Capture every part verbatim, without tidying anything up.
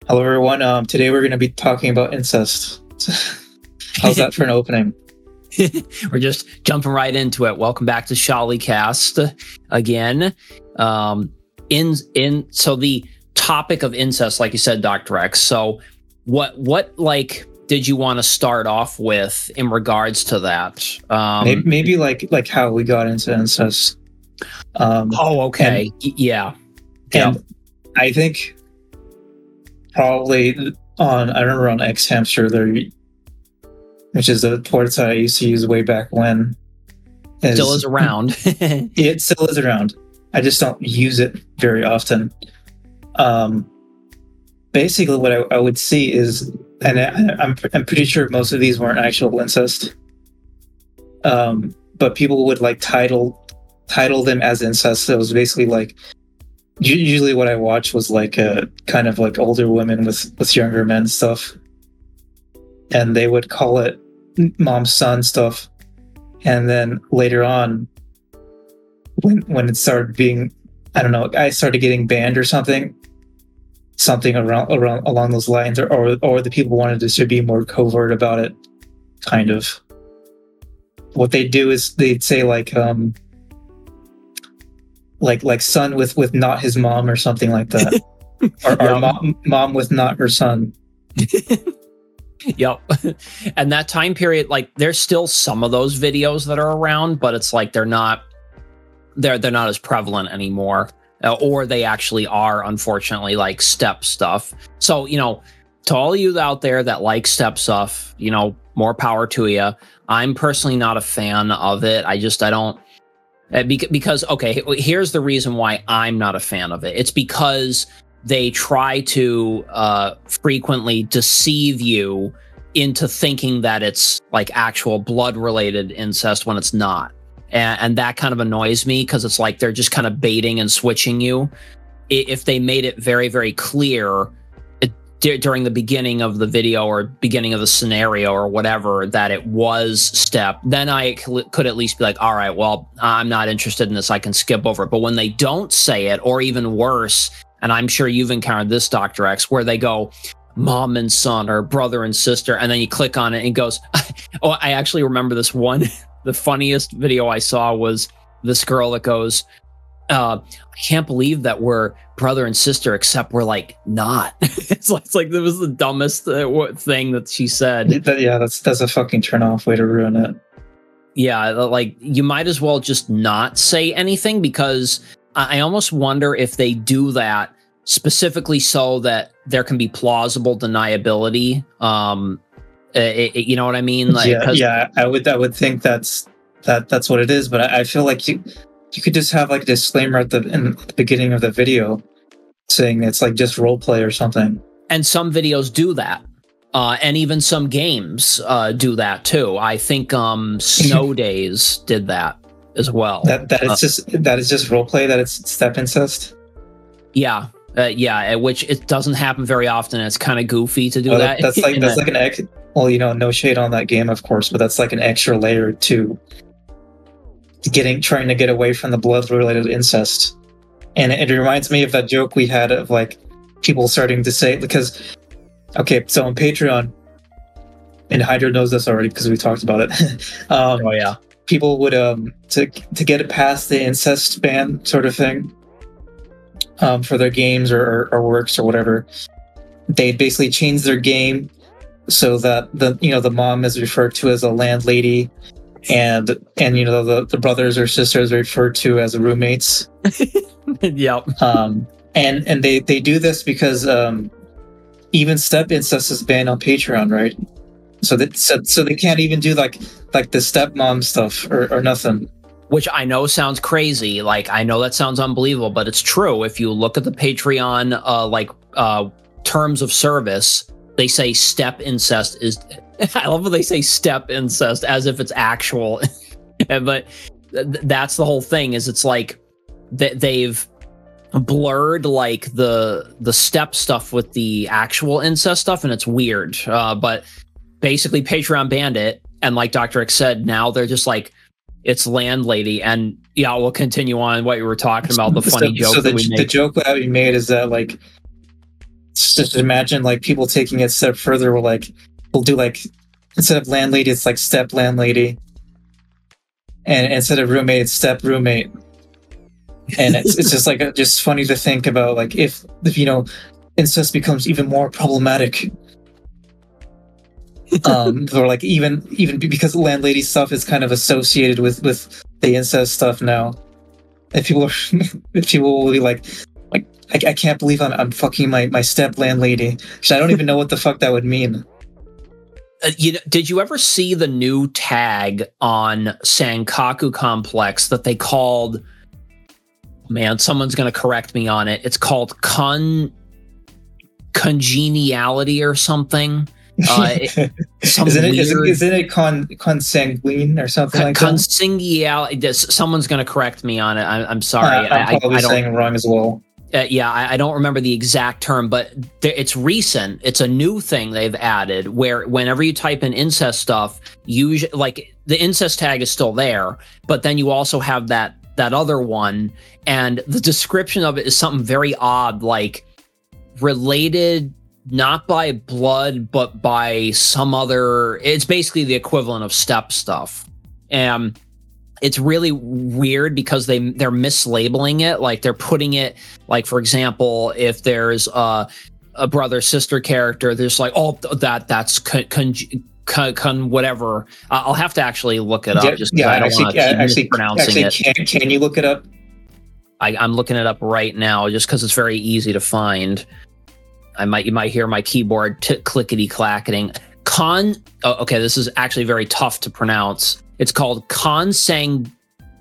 Hello, everyone. Um, today we're going to be talking about incest. How's that for an opening? We're just jumping right into it. Welcome back to Shawlycast again. Um, in in so the topic of incest, like you said, Doctor X. So, what what like did you want to start off with in regards to that? Um, maybe, maybe like like how we got into incest. Um, oh, okay, and, yeah, and yep. I think probably on I remember on X Hamster there, which is a website I used to use way back when. Is, still is around. It still is around. I just don't use it very often. Um, basically, what I, I would see is, and I, I'm I'm pretty sure most of these weren't actual incest. Um, but people would like title title them as incest. So it was basically like usually what I watched was like a kind of like older women with with younger men stuff, and they would call it mom son stuff. And then later on, when when it started being, I don't know, I started getting banned or something, something around around along those lines, or or, or the people wanted to be more covert about it. Kind of. What they do is they'd say like um like like son with with not his mom or something like that, or, or mom mom with not her son. Yep. And that time period, like there's still some of those videos that are around, but it's like they're not they're they're not as prevalent anymore. Uh, or they actually are, unfortunately, like step stuff. So, you know, to all of you out there that like step stuff, you know, more power to you. I'm personally not a fan of it. I just I don't uh, beca- because okay, here's the reason why I'm not a fan of it. It's because they try to uh, frequently deceive you into thinking that it's like actual blood-related incest when it's not. And, and that kind of annoys me because it's like they're just kind of baiting and switching you. If they made it very, very clear it, d- during the beginning of the video or beginning of the scenario or whatever that it was step, then I c- could at least be like, all right, well, I'm not interested in this. I can skip over it. But when they don't say it, or even worse, and I'm sure you've encountered this, Doctor X, where they go mom and son or brother and sister, and then you click on it and it goes, oh, I actually remember this one. The funniest video I saw was this girl that goes, uh, I can't believe that we're brother and sister, except we're like not. it's, like, it's like that was the dumbest uh, thing that she said. Yeah, that's that's a fucking turn off way to ruin it. Yeah, like you might as well just not say anything, because I almost wonder if they do that specifically so that there can be plausible deniability. Um, it, it, you know what I mean? Like, yeah, yeah. I would, I would think that's that that's what it is. But I, I feel like you, you could just have like a disclaimer at the in the beginning of the video saying it's like just role play or something. And some videos do that, uh, and even some games uh, do that too. I think um, Snow Days did that as well. That that is uh, just that is just role play. That it's step incest. Yeah, uh, yeah. Which it doesn't happen very often. It's kind of goofy to do well, that. That's like that's a, like an ex. Well, you know, no shade on that game, of course, but that's like an extra layer to getting trying to get away from the blood-related incest. And it, it reminds me of that joke we had of like people starting to say, because okay, so on Patreon, and Hydra knows this already because we talked about it. um, oh yeah. People would um to to get it past the incest ban sort of thing um, for their games or, or, or works or whatever. They basically change their game so that the you know the mom is referred to as a landlady, and and you know the, the brothers or sisters are referred to as roommates. Yep. Um, and and they they do this because um, even step incest is banned on Patreon, right? So that so, so they can't even do like like the stepmom stuff or, or nothing. Which I know sounds crazy. Like I know that sounds unbelievable, but it's true. If you look at the Patreon uh, like uh, terms of service, they say step incest is. I love when they say step incest as if it's actual, but th- that's the whole thing. Is it's like th- they've blurred like the the step stuff with the actual incest stuff, and it's weird. Uh, but basically, Patreon banned it, and like Doctor X said, now they're just like it's landlady. And yeah, we'll continue on what you were talking about. The funny so, joke so the, that we made. the joke that we made is that like just imagine like people taking it a step further. Where like we'll do like instead of landlady, it's like step landlady, and instead of roommate, it's step roommate. And it's it's just like just funny to think about like if if you know incest becomes even more problematic. um or like even even because landlady stuff is kind of associated with with the incest stuff now. If people are, if people will be like like I, I can't believe I'm I'm fucking my my step landlady. I don't even know what the fuck that would mean. Uh, you know, did you ever see the new tag on Sankaku Complex that they called? Man, someone's going to correct me on it. It's called con congeniality or something. Uh, it, some isn't it, weird, isn't, isn't it con consanguine or something con, like consanguinality? That? Someone's going to correct me on it. I, I'm sorry. Uh, I'm probably I, I saying it wrong as well. Uh, yeah, I, I don't remember the exact term, but th- it's recent. It's a new thing they've added where whenever you type in incest stuff, usually like the incest tag is still there, but then you also have that that other one, and the description of it is something very odd, like related not by blood but by some other. It's basically the equivalent of step stuff, and it's really weird because they they're mislabeling it. Like they're putting it like, for example, if there's a, a brother sister character, there's like, oh, that that's con, con, con, con whatever. Uh, I'll have to actually look it up. Yeah, just yeah I don't actually, want to keep actually, mispronouncing actually, it. Can, can you look it up? I, I'm looking it up right now just because it's very easy to find. I might you might hear my keyboard t- clickety clacketing. Con. Oh, okay, this is actually very tough to pronounce. It's called consang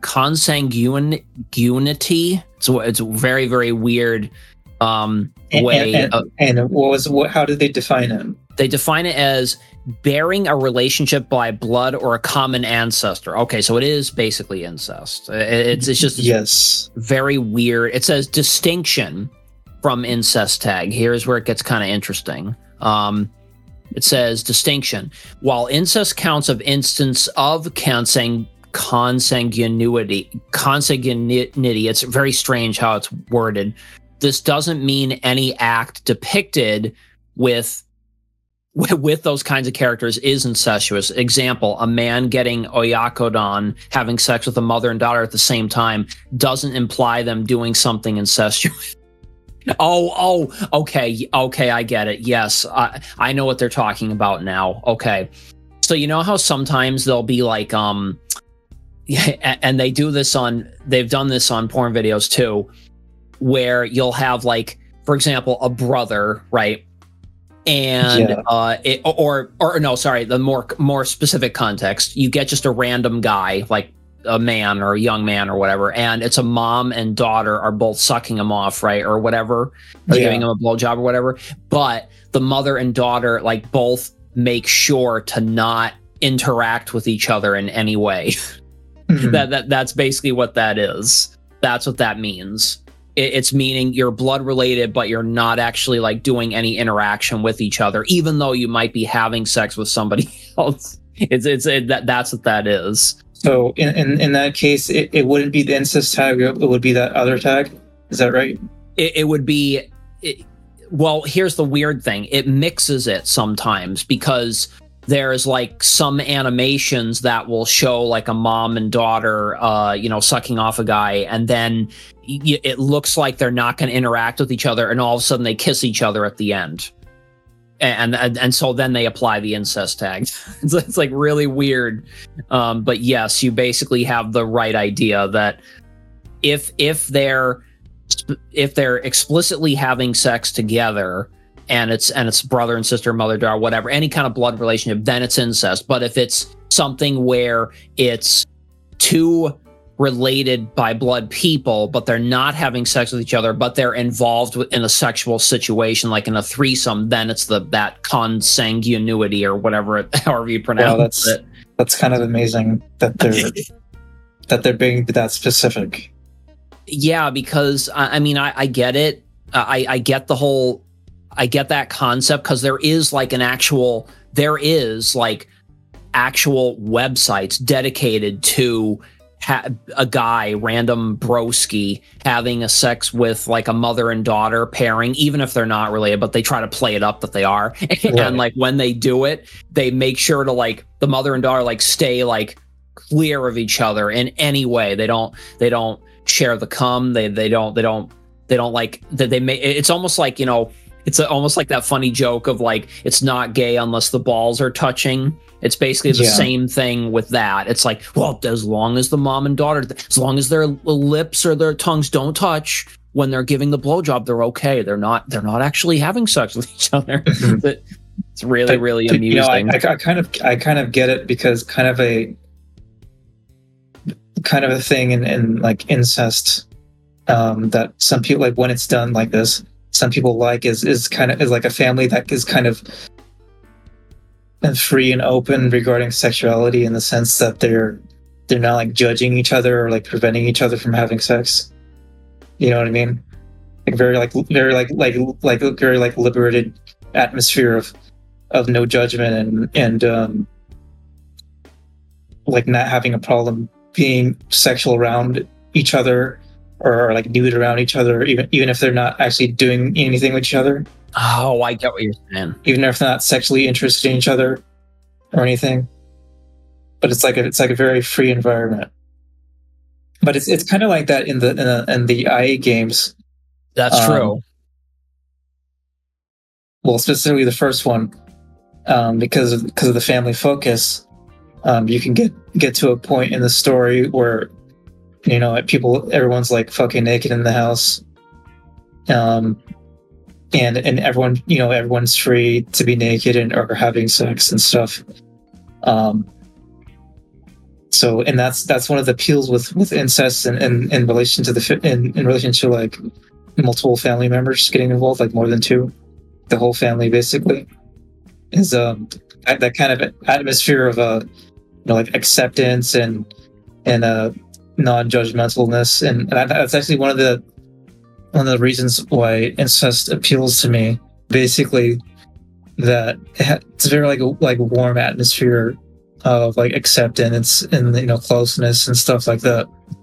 consanguinity. So it's a very very weird um, way. And, and, of, and what was what? How did they define it? They define it as bearing a relationship by blood or a common ancestor. Okay, so it is basically incest. It's it's just yes, very weird. It says distinction from incest tag. Here's where it gets kind of interesting. Um, it says distinction. While incest counts of instance of consang consanguinity, consanguinity, it's very strange how it's worded. This doesn't mean any act depicted with with those kinds of characters is incestuous. Example, a man getting oyakodon, having sex with a mother and daughter at the same time, doesn't imply them doing something incestuous. Oh, oh, okay, okay, I get it. Yes, I, I know what they're talking about now. Okay, so you know how sometimes they'll be like, um, yeah, and they do this on, they've done this on porn videos too, where you'll have like, for example, a brother, right? And yeah. uh, it, or or no, sorry, the more more specific context, you get just a random guy, like a man or a young man or whatever, and it's a mom and daughter are both sucking him off, right, or whatever, or yeah. giving him a blowjob or whatever. But the mother and daughter like both make sure to not interact with each other in any way. Mm-hmm. that that that's basically what that is. That's what that means. It's meaning you're blood related, but you're not actually like doing any interaction with each other, even though you might be having sex with somebody else. It's it's it, that that's what that is. So in in, in that case, it, it wouldn't be the incest tag; it would be that other tag. Is that right? It, it would be. It, well, here's the weird thing: it mixes it sometimes because there's like some animations that will show like a mom and daughter, uh, you know, sucking off a guy, and then y- it looks like they're not going to interact with each other, and all of a sudden they kiss each other at the end, and and, and so then they apply the incest tag. it's, it's like really weird, um, but yes, you basically have the right idea that if if they're if they're explicitly having sex together, and it's and it's brother and sister, mother, daughter, whatever, any kind of blood relationship, then it's incest. But if it's something where it's two related by blood people, but they're not having sex with each other, but they're involved in a sexual situation, like in a threesome, then it's the that consanguinity or whatever, it, however you pronounce wow, that's, it. That's kind of amazing that they're that they're being that specific. Yeah, because I, I mean, I, I get it. I, I get the whole. I get that concept because there is like an actual, there is like actual websites dedicated to ha- a guy, random broski, having a sex with like a mother and daughter pairing, even if they're not related, but they try to play it up that they are. And Right. like when they do it, they make sure to like the mother and daughter like stay like clear of each other in any way. They don't they don't share the cum. They they don't they don't they don't like that they may it's almost like, you know, it's a, almost like that funny joke of like, it's not gay unless the balls are touching. It's basically the Yeah. same thing with that. It's like, well, as long as the mom and daughter, as long as their lips or their tongues don't touch when they're giving the blowjob, they're okay. They're not. They're not actually having sex with each other. Mhm. But it's really, But, really but, amusing. You know, I, I, I kind of, I kind of get it because kind of a, kind of a thing in, in like incest, um, that some people like when it's done like this, some people like is is kind of is like a family that is kind of and free and open regarding sexuality in the sense that they're they're not like judging each other or like preventing each other from having sex. You know what I mean? Like very like very like like like very like liberated atmosphere of of no judgment and and um like not having a problem being sexual around each other or, or like nude around each other, even even if they're not actually doing anything with each other. Oh, I get what you're saying. Even if they're not sexually interested in each other or anything. But it's like a, it's like a very free environment. But it's it's kind of like that in the in the, in the I A games. That's Um, true. Well, specifically the first one, um, because of, because of the family focus, um, you can get get to a point in the story where, you know, people everyone's like fucking naked in the house, um, and and everyone you know everyone's free to be naked and or having sex and stuff. Um, so and that's that's one of the appeals with with incest and in, in, in relation to the in in relation to like multiple family members getting involved, like more than two, the whole family basically is um that, that kind of atmosphere of uh you know like acceptance and and uh non-judgmentalness, and, and that's actually one of the one of the reasons why incest appeals to me. Basically, that it's very like a like a warm atmosphere of like acceptance and you know closeness and stuff like that.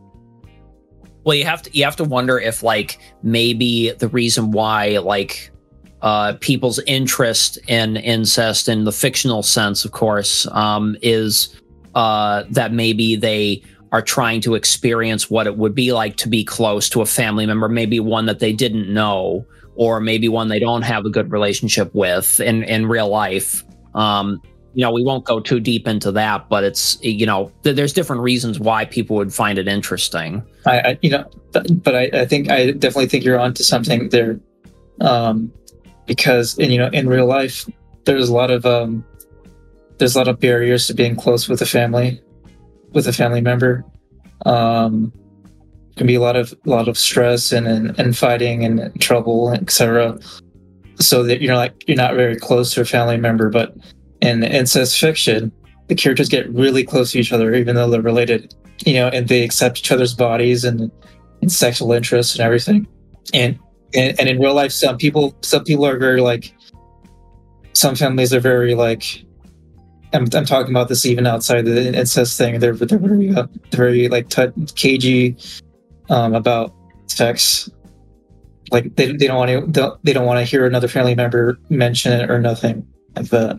Well, you have to you have to wonder if like maybe the reason why like uh, people's interest in incest in the fictional sense, of course, um, is uh, that maybe they are trying to experience what it would be like to be close to a family member, maybe one that they didn't know, or maybe one they don't have a good relationship with in, in real life. Um, you know, we won't go too deep into that, but it's, you know, th- there's different reasons why people would find it interesting. I, I you know, but, but I, I think I definitely think you're onto something there, um, because and you know, in real life, there's a lot of um, there's a lot of barriers to being close with a family, with a family member. Um, can be a lot of a lot of stress and and, and fighting and trouble, et cetera. So that you're like you're not very close to a family member, but in incest fiction, the characters get really close to each other, even though they're related. You know, and they accept each other's bodies and, and sexual interests and everything. And, and and in real life, some people some people are very like. Some families are very like. I'm I'm talking about this even outside the incest thing. They're they're very uh, very like t- cagey um, about sex. Like they they don't want to they don't want to hear another family member mention it or nothing like that.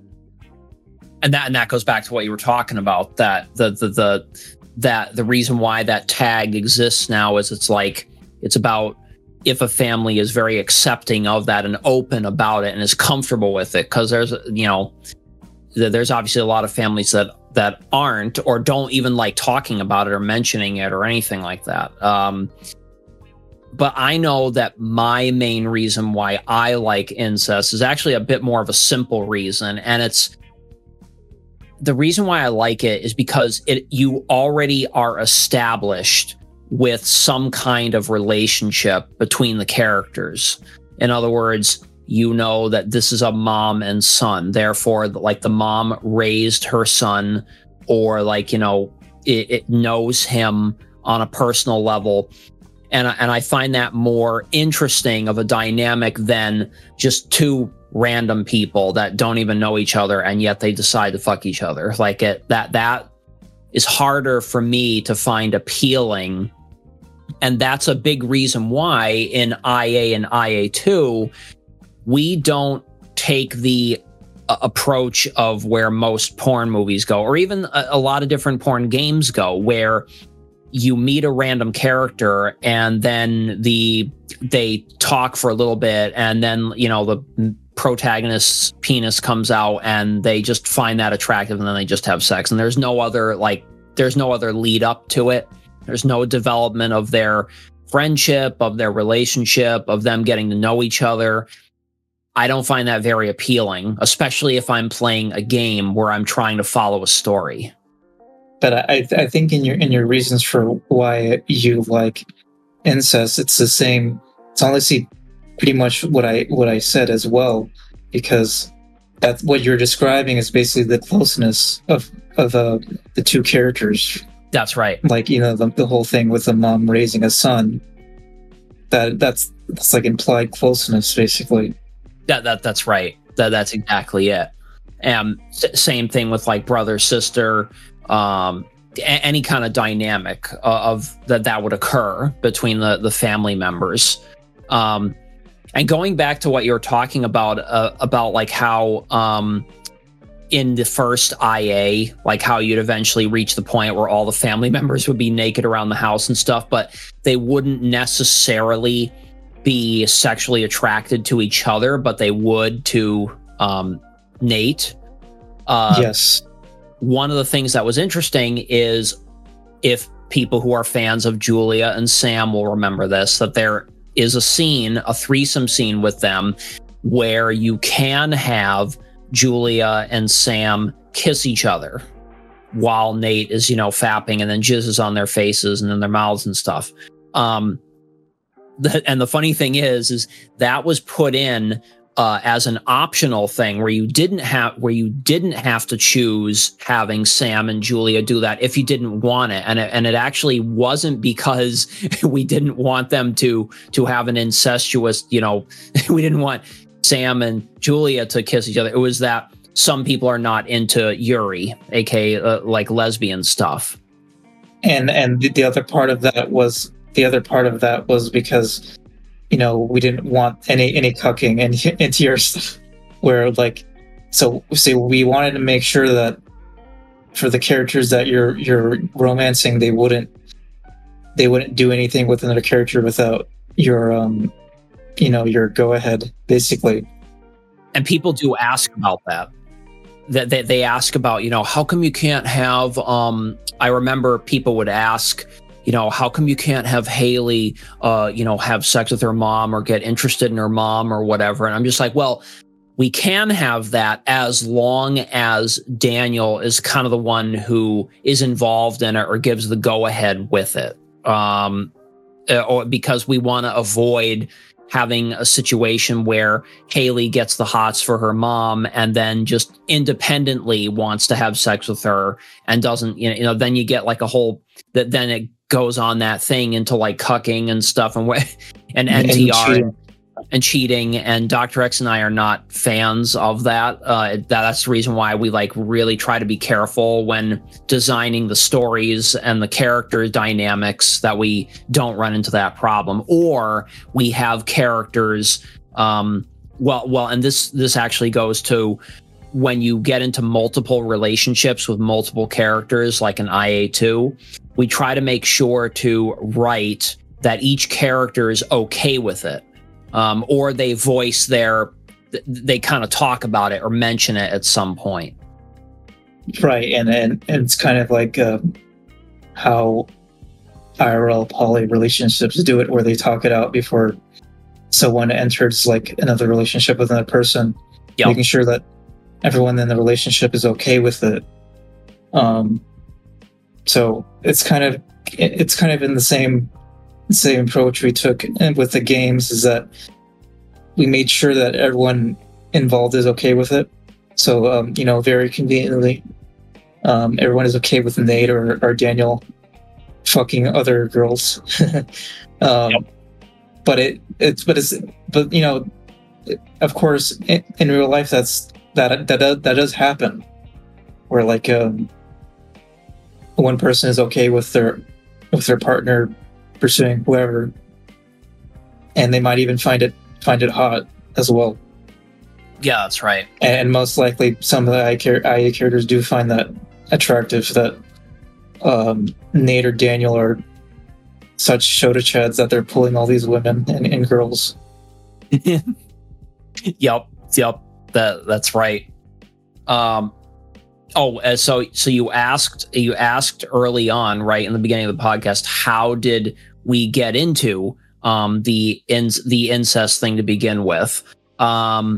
And that and that goes back to what you were talking about, that the the the that the reason why that tag exists now is it's like it's about if a family is very accepting of that and open about it and is comfortable with it, because there's you know there's obviously a lot of families that that aren't or don't even like talking about it or mentioning it or anything like that. Um, but I know that my main reason why I like incest is actually a bit more of a simple reason, and it's the reason why I like it is because it you already are established with some kind of relationship between the characters. In other words, you know that this is a mom and son. Therefore, like the mom raised her son, or like, you know, it, it knows him on a personal level. And, and I find that more interesting of a dynamic than just two random people that don't even know each other and yet they decide to fuck each other. Like it that that is harder for me to find appealing. And that's a big reason why in I A and I A two, we don't take the uh, approach of where most porn movies go, or even a, a lot of different porn games go, where you meet a random character and then the they talk for a little bit, and then, you know, the protagonist's penis comes out and they just find that attractive, and then they just have sex. And there's no other, like, there's no other lead up to it. There's no development of their friendship, of their relationship, of them getting to know each other. I don't find that very appealing, especially if I'm playing a game where I'm trying to follow a story. But I, I think in your in your reasons for why you like incest, it's the same. It's honestly pretty much what I what I said as well, because that's what you're describing is basically the closeness of of uh, the two characters. That's right. Like, you know, the, the whole thing with the mom raising a son. That that's that's like implied closeness, basically. That that that's right. That that's exactly it. And s- same thing with like brother, sister, um, a- any kind of dynamic uh, of that that would occur between the the family members. Um, and going back to what you were talking about uh, about like how um, in the first I A, like how you'd eventually reach the point where all the family members would be naked around the house and stuff, but they wouldn't necessarily be sexually attracted to each other, but they would to um, Nate. Uh, yes. One of the things that was interesting is, if people who are fans of Julia and Sam will remember this, that there is a scene, a threesome scene with them, where you can have Julia and Sam kiss each other while Nate is, you know, fapping and then jizzes on their faces and then their mouths and stuff. Um, The, and the funny thing is, is that was put in uh, as an optional thing where you didn't have where you didn't have to choose having Sam and Julia do that if you didn't want it, and it, and it actually wasn't because we didn't want them to to have an incestuous, you know, we didn't want Sam and Julia to kiss each other. It was that some people are not into Yuri, aka uh, like lesbian stuff, and and the other part of that was. The other part of that was because, you know, we didn't want any any cucking and into your stuff. Where like, so say we wanted to make sure that for the characters that you're you're romancing, they wouldn't they wouldn't do anything with another character without your um, you know, your go ahead, basically. And people do ask about that. That they, they ask about, you know, how come you can't have? Um, I remember people would ask, you know, how come you can't have Haley, uh, you know, have sex with her mom or get interested in her mom or whatever? And I'm just like, well, we can have that as long as Daniel is kind of the one who is involved in it or gives the go ahead with it. Um, or because we want to avoid having a situation where Haley gets the hots for her mom and then just independently wants to have sex with her and doesn't, you know, you know then you get like a whole, that then it goes on that thing into like cucking and stuff and and N T R and cheating. and cheating. And Doctor X and I are not fans of that. Uh, that. That's the reason why we like really try to be careful when designing the stories and the character dynamics, that we don't run into that problem, or we have characters. Um, well, well, and this this actually goes to when you get into multiple relationships with multiple characters, like an I A two. We try to make sure to write that each character is okay with it, um, or they voice their, they kind of talk about it or mention it at some point. Right, and and, and it's kind of like uh, how I R L poly relationships do it, where they talk it out before someone enters like another relationship with another person, yep. Making sure that everyone in the relationship is okay with it. Um, so it's kind of it's kind of in the same same approach we took with the games, is that we made sure that everyone involved is okay with it. So um, you know, very conveniently, um, everyone is okay with Nate or, or Daniel fucking other girls. um, yep. But it it's but it's but you know, it, of course, in, in real life, that's that that that does happen, where like um one person is okay with their with their partner pursuing whoever, and they might even find it find it hot as well. Yeah, that's right. And, and most likely, some of the I A characters do find that attractive. That um, Nate or Daniel are such Shota chads that they're pulling all these women and, and girls. Yep, yep. That that's right. Um. Oh, uh, so so you asked you asked early on, right in the beginning of the podcast, how did we get into um the in, the incest thing to begin with? Um,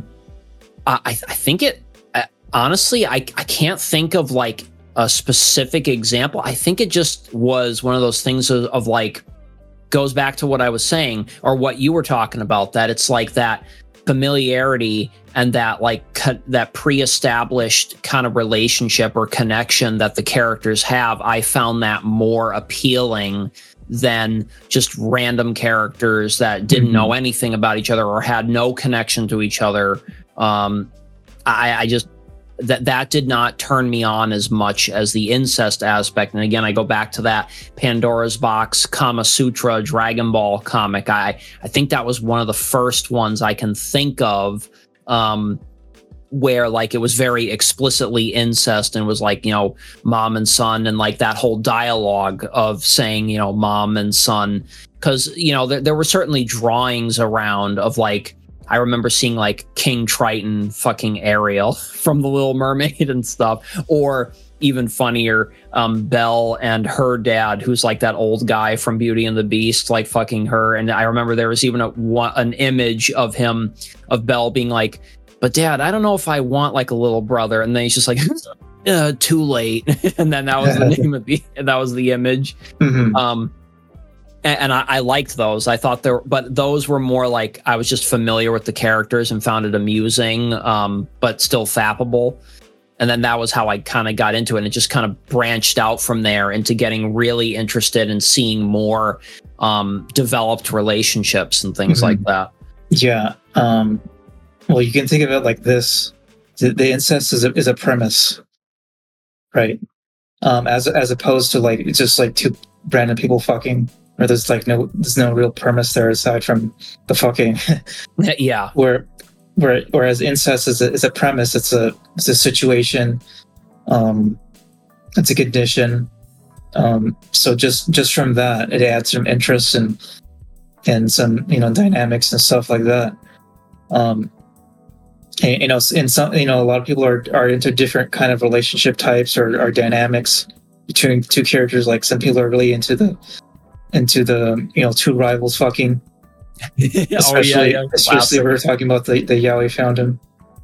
I I think it uh, honestly I I can't think of like a specific example. I think it just was one of those things of, of like goes back to what I was saying or what you were talking about, that it's like that familiarity and that like co- that pre-established kind of relationship or connection that the characters have. I found that more appealing than just random characters that didn't mm-hmm. know anything about each other or had no connection to each other. Um, I, I just that that did not turn me on as much as the incest aspect. And again, I go back to that Pandora's Box Kama Sutra Dragon Ball comic. I I think that was one of the first ones I can think of um, where like it was very explicitly incest and was like, you know, mom and son, and like that whole dialogue of saying, you know, mom and son, because, you know, there, there were certainly drawings around of like, I remember seeing like King Triton fucking Ariel from The Little Mermaid and stuff, or even funnier, um, Belle and her dad, who's like that old guy from Beauty and the Beast, like fucking her. And I remember there was even a an image of him, of Belle being like, "But Dad, I don't know if I want like a little brother." And then he's just like, uh, "Too late." And then that was the name of the that was the image. Mm-hmm. Um. And I, I liked those. I thought there, but those were more like I was just familiar with the characters and found it amusing, um, but still fappable. And then that was how I kind of got into it. And it just kind of branched out from there into getting really interested in seeing more um, developed relationships and things mm-hmm. like that. Yeah. Um, well, you can think of it like this: the, the incest is a, is a premise, right? Um, as as opposed to like it's just like two random people fucking. Or there's like no, there's no real premise there aside from the fucking. Yeah. Where, where, whereas incest is a, is a premise. It's a, it's a situation. Um, it's a condition. Um, so just, just from that, it adds some interest and, and some, you know, dynamics and stuff like that. Um, and, you know, in some, you know, a lot of people are, are into different kind of relationship types or, or dynamics between two characters. Like some people are really into the, into the, you know, two rivals fucking. Especially, oh, yeah, yeah. especially we were talking about the, the Yaoi Fountain.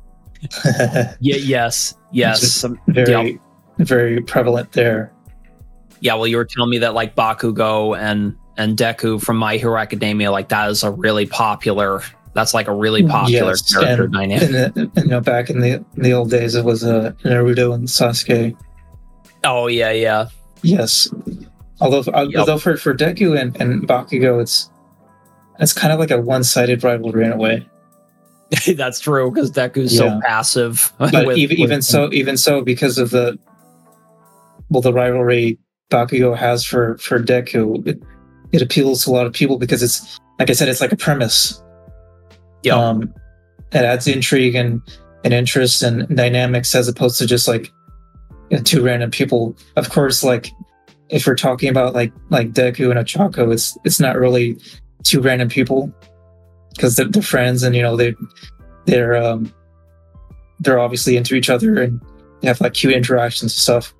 Yeah, yes, yes. Very, yep. very prevalent there. Yeah, well, you were telling me that like Bakugo and, and Deku from My Hero Academia, like that is a really popular, that's like a really popular yes, character and, dynamic. And, and, you know, back in the, in the old days, it was uh, Naruto and Sasuke. Oh, yeah, yeah. Yes. Although, yep. although for, for Deku and, and Bakugo, it's it's kind of like a one-sided rivalry in a way. That's true, because Deku's yeah. so passive. But with, even, with even so, even so, because of the well, the rivalry Bakugo has for for Deku, it, it appeals to a lot of people because it's like I said, it's like a premise. Yeah, um, it adds intrigue and, and interest and dynamics as opposed to just like you know, two random people. Of course, like. If we're talking about like like Deku and Ochako, it's it's not really two random people because they're, they're friends and you know they they're um they're obviously into each other and they have like cute interactions and stuff.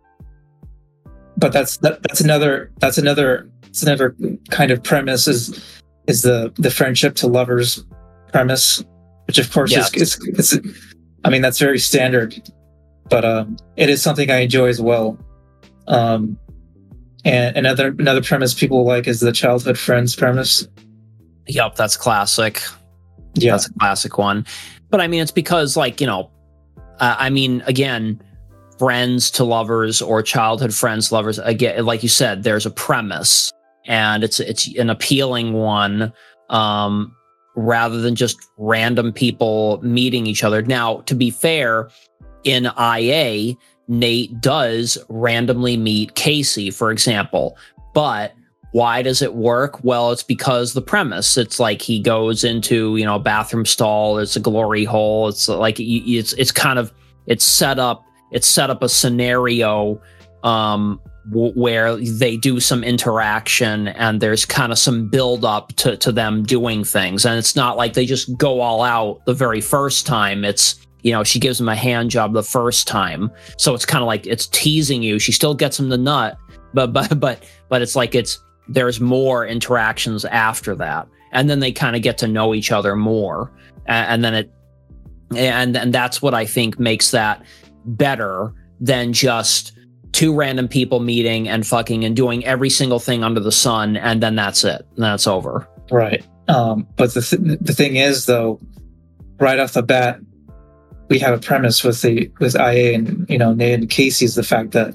But that's that, that's another that's another it's another kind of premise is is the the friendship to lovers premise, which of course yes. is, is is I mean that's very standard, but um it is something I enjoy as well. Um. And another another premise people like is the childhood friends premise. Yep, that's classic. Yeah, that's a classic one. But I mean, it's because, like, you know, uh, I mean, again, friends to lovers or childhood friends to lovers. Again, like you said, there's a premise, and it's it's an appealing one, um, rather than just random people meeting each other. Now, to be fair, in I A, Nate does randomly meet Casey, for example. But why does it work? Well, it's because the premise. It's like he goes into, you know, a bathroom stall. It's a glory hole. It's like it's it's kind of it's set up. It's set up a scenario um, w- where they do some interaction, and there's kind of some build up to to them doing things. And it's not like they just go all out the very first time. It's, you know, she gives him a hand job the first time, so it's kind of like it's teasing you. She still gets him the nut, but but but but it's like it's. There's more interactions after that, and then they kind of get to know each other more, and, and then it and and that's what I think makes that better than just two random people meeting and fucking and doing every single thing under the sun, and then that's it, and that's over. Right. Um, but the th- the thing is, though, right off the bat, we have a premise with the with I A and, you know, Nate and Casey, is the fact that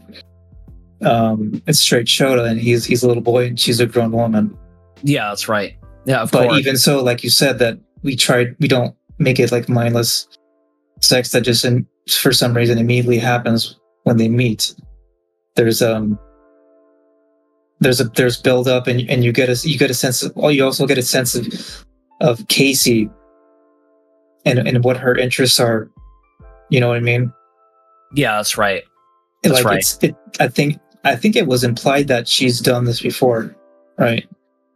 um it's straight Shota, and he's he's a little boy and she's a grown woman. Yeah, that's right. Yeah, of but course. Even so, like you said, that we tried we don't make it like mindless sex that just in, for some reason immediately happens when they meet. There's um there's a there's build up, and and you get a you get a sense of well you also get a sense of of Casey and and what her interests are, you know what I mean? Yeah, that's right. That's like right. It's, it, I think I think it was implied that she's done this before, right?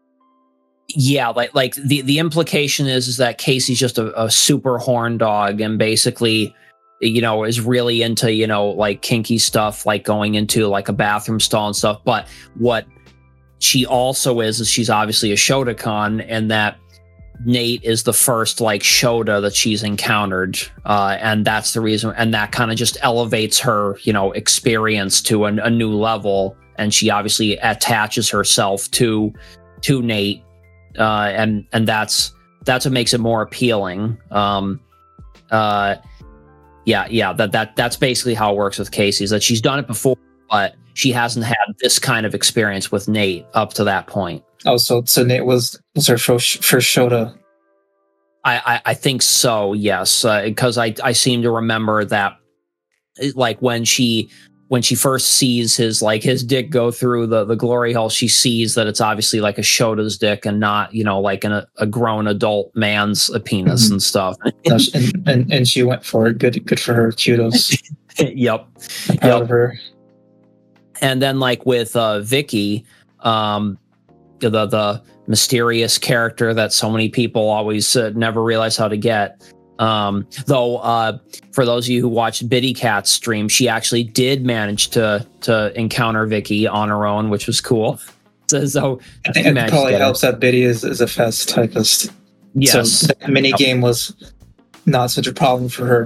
Yeah, like like the, the implication is is that Casey's just a, a super horn dog, and basically, you know, is really into, you know, like kinky stuff, like going into like a bathroom stall and stuff. But what she also is is she's obviously a Shotokan, and that Nate is the first like Shota that she's encountered, uh, and that's the reason. And that kind of just elevates her, you know, experience to a, a new level. And she obviously attaches herself to to Nate, uh, and and that's that's what makes it more appealing. Um, uh, yeah, yeah, that that that's basically how it works with Casey. Is that she's done it before, but she hasn't had this kind of experience with Nate up to that point. Oh, so so Nate was was her first first Shota. I, I I think so, yes, because uh, I I seem to remember that, like when she when she first sees his like his dick go through the the glory hole, she sees that it's obviously like a Shota's dick and not, you know, like an, a grown adult man's penis mm-hmm. and stuff. no, and, and and she went for it. Good good for her. Kudos. Yep. I'm proud yep. of her. And then like with uh, Vicky, um. the the mysterious character that so many people always uh, never realize how to get. Um, though, uh, for those of you who watched Biddy Cat's stream, she actually did manage to to encounter Vicky on her own, which was cool. So, so I think it probably helps that Biddy is, is a fast typist. Yes, so the mini game was not such a problem for her.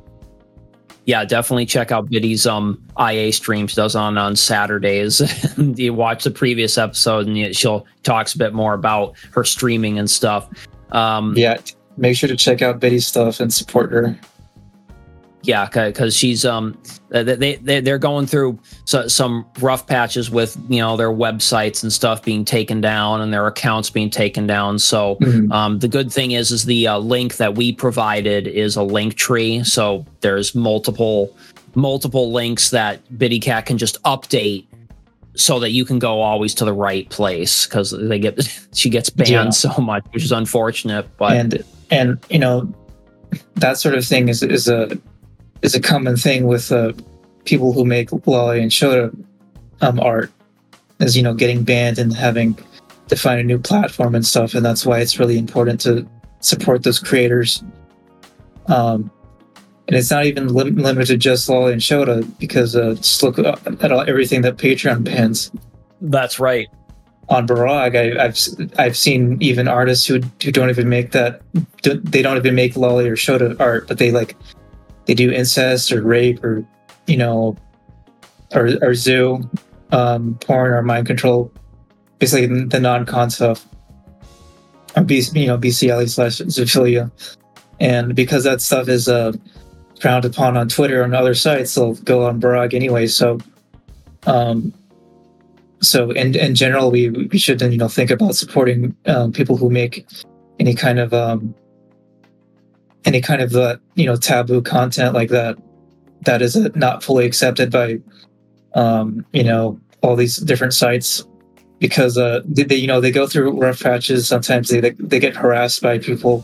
Yeah, definitely check out Biddy's um I A streams. Does on on Saturdays. You watch the previous episode, and you, she'll talks a bit more about her streaming and stuff. Um, yeah, make sure to check out Biddy's stuff and support her. Yeah, because she's um they they they're going through so, some rough patches with, you know, their websites and stuff being taken down and their accounts being taken down. So mm-hmm. um, the good thing is is the uh, link that we provided is a link tree. So there's multiple multiple links that Biddy Cat can just update so that you can go always to the right place, because they get she gets banned yeah. so much, which is unfortunate. But and and you know that sort of thing is is a is a common thing with uh, people who make lolly and Shota um, art, is, you know, getting banned and having to find a new platform and stuff. And that's why it's really important to support those creators. Um, and it's not even lim- limited to just lolly and Shota, because uh, just look at all, everything that Patreon bans. That's right. On Barag, I, I've I've seen even artists who who don't even make that, they don't even make lolly or Shota art, but they like they do incest or rape or, you know, or or zoo, um, porn or mind control, basically the non-con stuff, or B, you know, B C L E slash zoophilia. And because that stuff is uh, frowned upon on Twitter and other sites, they'll go on Barag anyway. So, um, so in in general, we we should, you know, think about supporting um, people who make any kind of um, any kind of uh, you know, taboo content like that. that is uh, not fully accepted by um, you know all these different sites because uh, they, they you know they go through rough patches. Sometimes they they get harassed by people.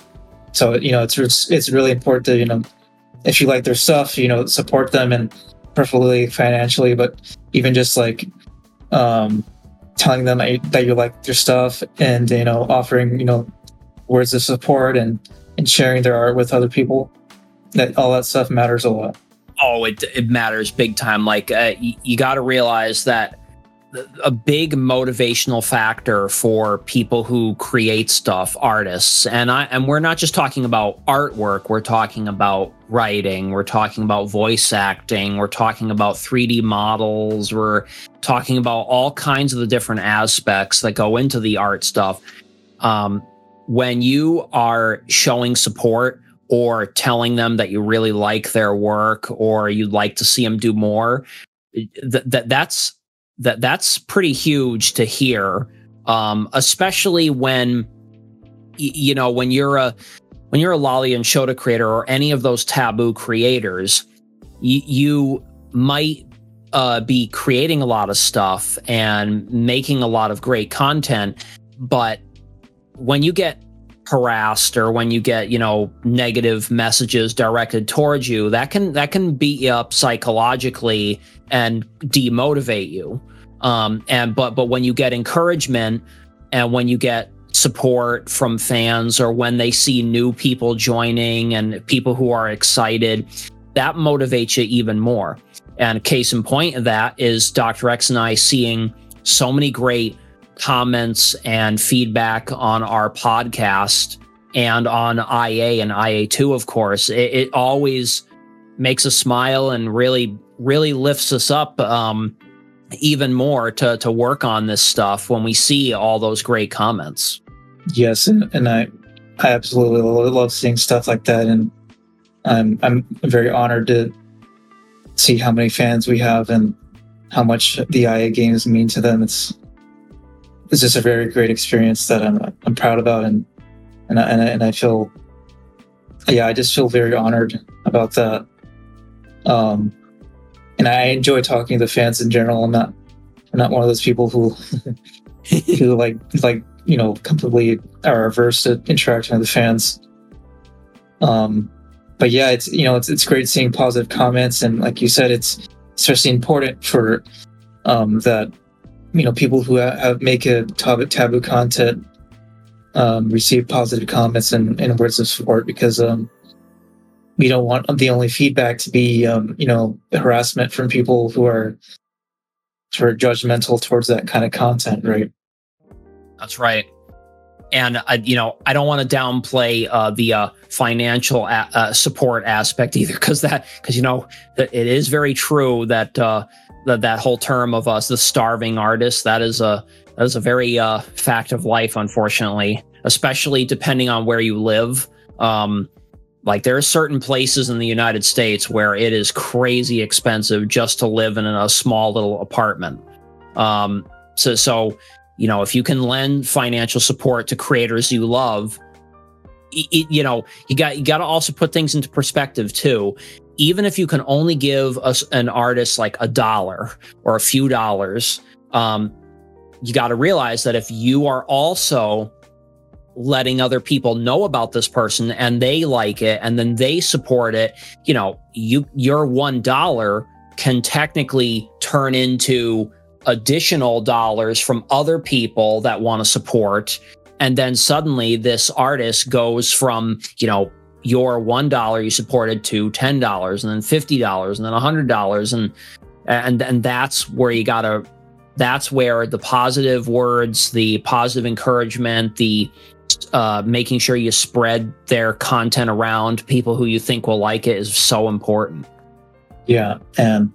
So you know it's it's really important to you know if you like their stuff, you know support them and preferably financially, but even just like um, telling them that you like their stuff and you know offering you know words of support and and sharing their art with other people. That all that stuff matters a lot. Oh, it it matters big time. Like uh, y- you got to realize that a big motivational factor for people who create stuff, artists, and I and we're not just talking about artwork. We're talking about writing. We're talking about voice acting. We're talking about three D models. We're talking about all kinds of the different aspects that go into the art stuff. Um, when you are showing support or telling them that you really like their work or you'd like to see them do more, that th- that's that that's pretty huge to hear, um, especially when y- you know when you're a when you're a Lolly and Shota creator or any of those taboo creators, y- you might uh, be creating a lot of stuff and making a lot of great content, but when you get harassed or when you get you know negative messages directed towards you, that can that can beat you up psychologically and demotivate you. Um, and but but when you get encouragement and when you get support from fans or when they see new people joining and people who are excited, that motivates you even more. And case in point of that is Doctor X and I seeing so many great comments and feedback on our podcast and on I A and I A two, of course. It, it always makes us smile and really, really lifts us up um, even more to, to work on this stuff when we see all those great comments. Yes, and, and I, I absolutely love seeing stuff like that, and I'm I'm very honored to see how many fans we have and how much the I A games mean to them. It's It's just a very great experience that I'm I'm proud about, and and I, and I, and I feel, yeah, I just feel very honored about that. Um, and I enjoy talking to the fans in general. I'm not I'm not one of those people who who like like you know completely are averse to interacting with the fans. Um, but yeah, it's you know it's it's great seeing positive comments, and like you said, it's especially important for um, that. You know, people who have, make a taboo, taboo content um, receive positive comments and, and words of support, because um, we don't want the only feedback to be, um, you know, harassment from people who are sort of judgmental towards that kind of content, right? That's right. And, uh, you know, I don't want to downplay uh, the uh, financial a- uh, support aspect either, because that, because, you know, it is very true that uh, that that whole term of us, the starving artist, that is a that is a very uh, fact of life, unfortunately, especially depending on where you live. Um, like there are certain places in the United States where it is crazy expensive just to live in a small little apartment. Um, so, so, you know, if you can lend financial support to creators you love, it, you know, you got you got to also put things into perspective too. Even if you can only give us an artist like a dollar or a few dollars, um, you got to realize that if you are also letting other people know about this person and they like it and then they support it, you know, you your one dollar can technically turn into additional dollars from other people that want to support. And then suddenly this artist goes from, you know, your one dollar you supported to ten dollars and then fifty dollars and then one hundred dollars. And, and, and that's where you gotta, that's where the positive words, the positive encouragement, the uh, making sure you spread their content around people who you think will like it is so important. Yeah. And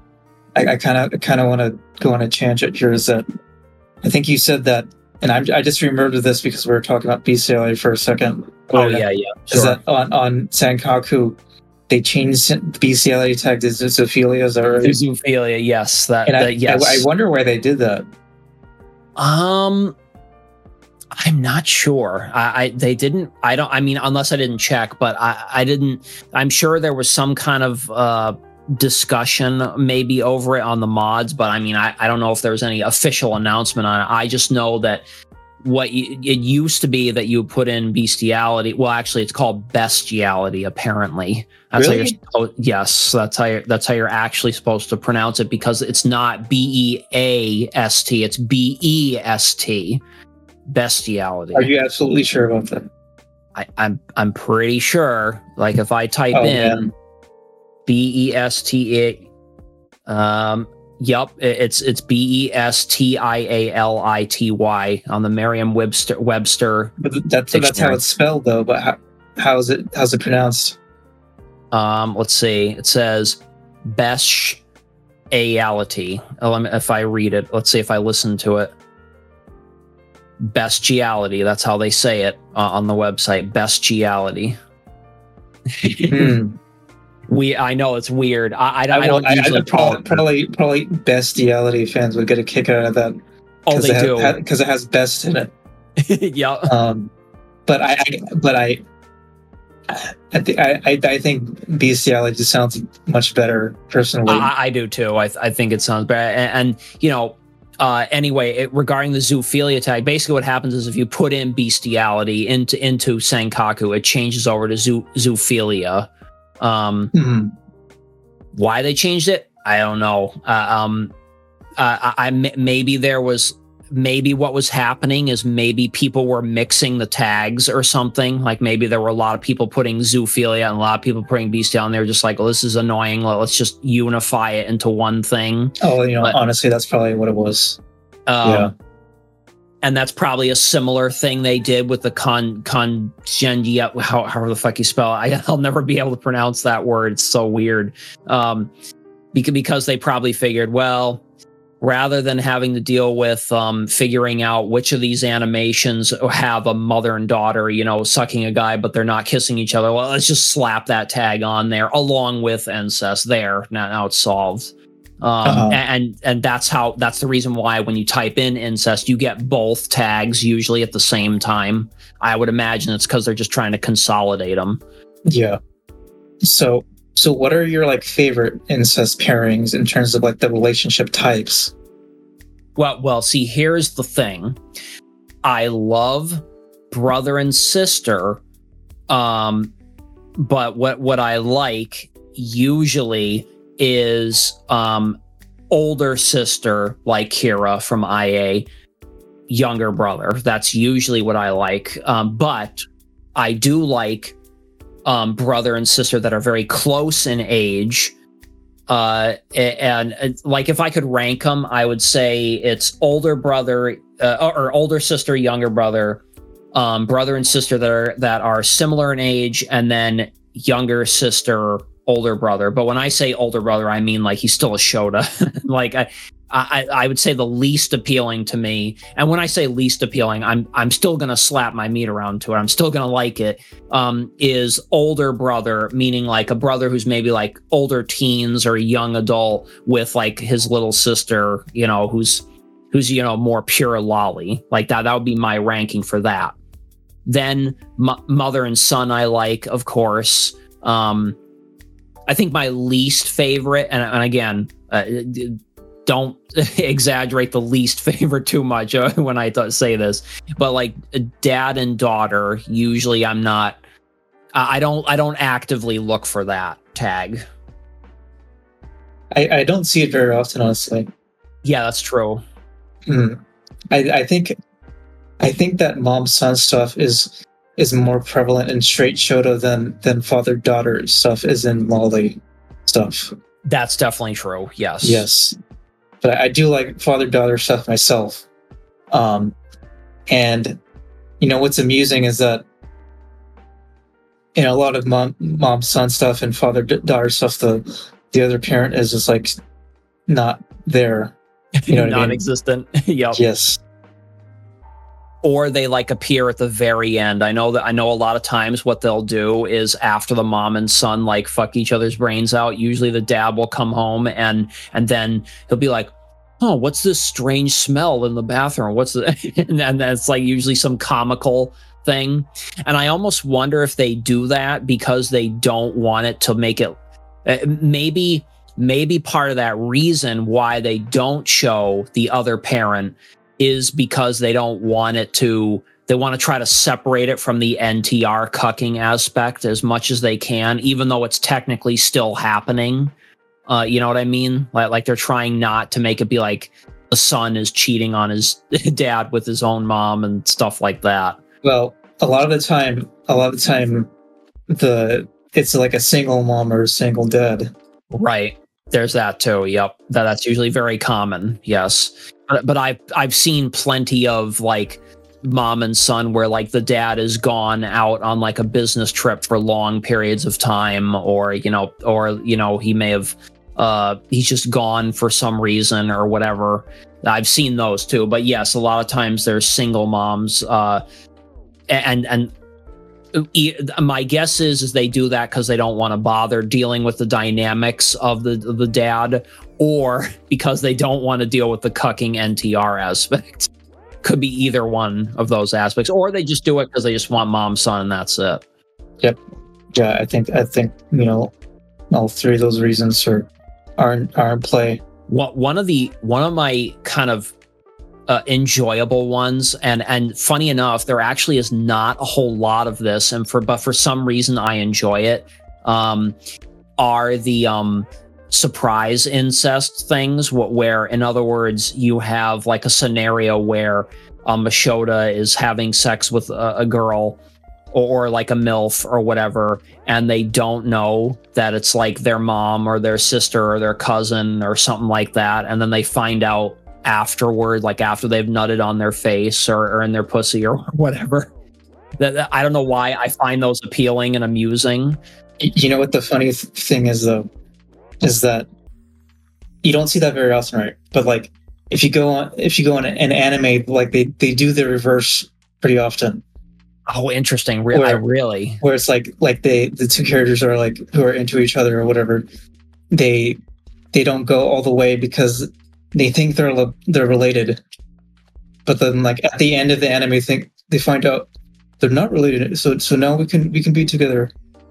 I kind of kind of want to go on a tangent here. Is that I think you said that, and I'm, I just remembered this because we were talking about bestiality for a second. Oh yeah, yeah. Sure. Is that on on Sankaku they changed bestiality tag to zoophilia? Is that right? Zoophilia, yes. That, and I, that yes. I, I wonder why they did that. Um, I'm not sure. I, I they didn't. I don't. I mean, unless I didn't check, but I, I didn't. I'm sure there was some kind of uh, discussion maybe over it on the mods, but I mean, I, I don't know if there was any official announcement on it. I just know that what you, it used to be that you put in bestiality. Well, actually, it's called bestiality. Apparently, that's Really? how you're. Supposed, yes, that's how you're, that's how you're actually supposed to pronounce it, because it's not B E A S T. It's B E S T. Bestiality. Are you absolutely sure about that? I, I'm I'm pretty sure. Like if I type Oh, in man. B E S T A, um, yep, it- it's it's B E S T I A L I T Y on the Merriam-Webster Webster. But th- that's that's how Dictionary. it's spelled, though. But how, how is it? How's it pronounced? Um, let's see. It says bestiality. Oh, let me- If I read it, let's see if I listen to it. Bestiality. That's how they say it uh, on the website. Bestiality. Hmm. We, I know it's weird. I, I, don't- I will- don't usually call probably, it. probably probably bestiality fans would get a kick out of that. Oh, they it do. because it has best in it. Yeah. Um, but I, I but I I, th- I I I think bestiality just sounds much better personally. I, I do too. I, I think it sounds bad. And, and you know, uh, anyway, it, regarding the zoophilia tag, basically what happens is if you put in bestiality into into Senkaku, it changes over to zoo, zoophilia. Um, Mhm. why they changed it, I don't know. Uh, um, uh, I, I maybe there was maybe what was happening is maybe people were mixing the tags or something. Like maybe there were a lot of people putting zoophilia and a lot of people putting bestiality, and they were just like, "Well, this is annoying. Let's just unify it into one thing." Oh, you know, But- honestly, that's probably what it was. Um, Yeah. And that's probably a similar thing they did with the con congendia. How however the fuck you spell it. I, I'll never be able to pronounce that word. It's so weird. Um, because because they probably figured, well, rather than having to deal with um, figuring out which of these animations have a mother and daughter, you know, sucking a guy, but they're not kissing each other. Well, let's just slap that tag on there along with incest. There, now, now it's solved. Um, Uh-huh. and and that's how that's the reason why when you type in incest, you get both tags usually at the same time. I would imagine it's because they're just trying to consolidate them. Yeah. So so what are your like favorite incest pairings in terms of like the relationship types? Well, well, see, here's the thing. I love brother and sister, um, but what what I like usually is um, older sister like Kira from I A, younger brother. That's usually what I like. Um, but I do like um, brother and sister that are very close in age. Uh, and, and like if I could rank them, I would say it's older brother uh, or older sister, younger brother, um, brother and sister that are that are similar in age, and then younger sister, older brother. But when I say older brother, I mean like he's still a Shota. Like I, I, I would say the least appealing to me. And when I say least appealing, I'm I'm still gonna slap my meat around to it. I'm still gonna like it. Um, is older brother, meaning like a brother who's maybe like older teens or young adult with like his little sister, you know, who's who's you know more pure lolly. Like that. That would be my ranking for that. Then m- mother and son, I like, of course. Um, I think my least favorite, and, and again, uh, don't exaggerate the least favorite too much uh, when I th- say this, but like dad and daughter, usually I'm not, I I don't, I don't actively look for that tag. I, I don't see it very often, honestly. Yeah, that's true. Hmm. I, I think I think that mom son stuff is is more prevalent in straight Shota than than father daughter stuff is in Lolly stuff. That's definitely true. Yes. Yes, but I, I do like father daughter stuff myself. Um, and you know what's amusing is that in a lot of mom mom son stuff and father daughter stuff, the the other parent is just like not there. You know what I mean? Non-existent. Yep. Yes. Or they like appear at the very end. I know that I know a lot of times what they'll do is after the mom and son like fuck each other's brains out, usually the dad will come home and and then he'll be like, oh, what's this strange smell in the bathroom? What's the, and then that's like usually some comical thing. And I almost wonder if they do that because they don't want it to make it, uh, maybe, maybe part of that reason why they don't show the other parent is because they don't want it to, they want to try to separate it from the N T R cucking aspect as much as they can, even though it's technically still happening. Uh, you know what I mean? Like, like they're trying not to make it be like the son is cheating on his dad with his own mom and stuff like that. Well, a lot of the time, a lot of the time, the it's like a single mom or a single dad. Right. There's that too. Yep. That that's usually very common. Yes. But, but I've I've seen plenty of like mom and son where like the dad is gone out on like a business trip for long periods of time, or you know, or you know, he may have uh he's just gone for some reason or whatever. I've seen those too. But yes, a lot of times there's single moms, uh and and my guess is is they do that because they don't want to bother dealing with the dynamics of the of the dad, or because they don't want to deal with the cucking N T R aspect. Could be either one of those aspects, or they just do it because they just want mom, son, and that's it. Yep. Yeah, I think I think you know all three of those reasons are are in, are in play. What one of the one of my kind of uh, enjoyable ones, and and funny enough, there actually is not a whole lot of this, and for but for some reason I enjoy it. Um, are the um. surprise incest things, where in other words you have like a scenario where um Mashota is having sex with a, a girl or, or like a MILF or whatever, and they don't know that it's like their mom or their sister or their cousin or something like that, and then they find out afterward, like after they've nutted on their face or, or in their pussy or whatever. That, that I don't know why I find those appealing and amusing. You know what the funny th- thing is though is that you don't see that very often, right? But like if you go on if you go on an anime, like they they do the reverse pretty often. Oh, interesting. Really, where, really. Where it's like like they the two characters are like who are into each other or whatever. They they don't go all the way because they think they're they're related, but then like at the end of the anime, think they find out they're not related. So so now we can we can be together.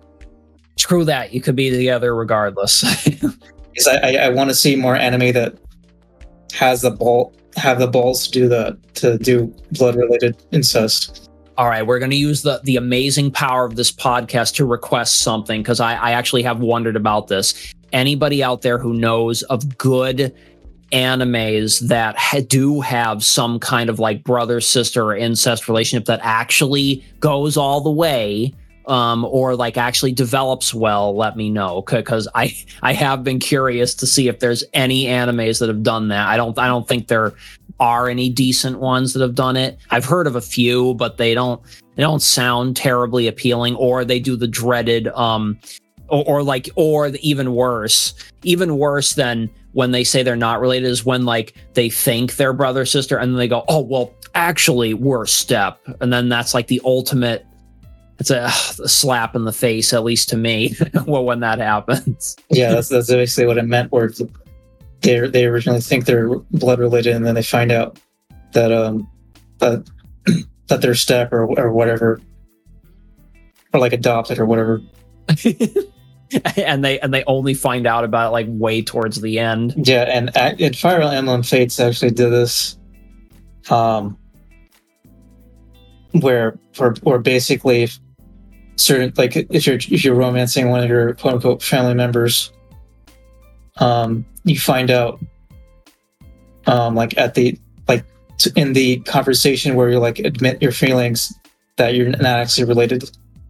Screw that. You could be together regardless. Because I, I, I want to see more anime that has the ball have the balls to do that, to do blood related incest. All right, we're going to use the the amazing power of this podcast to request something, because I, I actually have wondered about this. Anybody out there who knows of good animes that ha- do have some kind of like brother sister or incest relationship that actually goes all the way, um or like actually develops well, let me know, because I I have been curious to see if there's any animes that have done that. I don't I don't think there are any decent ones that have done it. I've heard of a few, but they don't they don't sound terribly appealing, or they do the dreaded um or, or like or the, even worse even worse than when they say they're not related is when like they think they're brother sister and then they go, oh well actually we're a step, and then that's like the ultimate. It's a, a slap in the face, at least to me, well, when that happens. Yeah, that's that's basically what it meant. Where they they originally think they're blood related, and then they find out that um that that they're step or or whatever, or like adopted or whatever. and they and they only find out about it like way towards the end. Yeah, and and Fire Emblem Fates actually did this, um, where for or basically. Certain like if you're if you're romancing one of your quote unquote family members, um, you find out, um, like at the like t- in the conversation where you like admit your feelings that you're not actually related.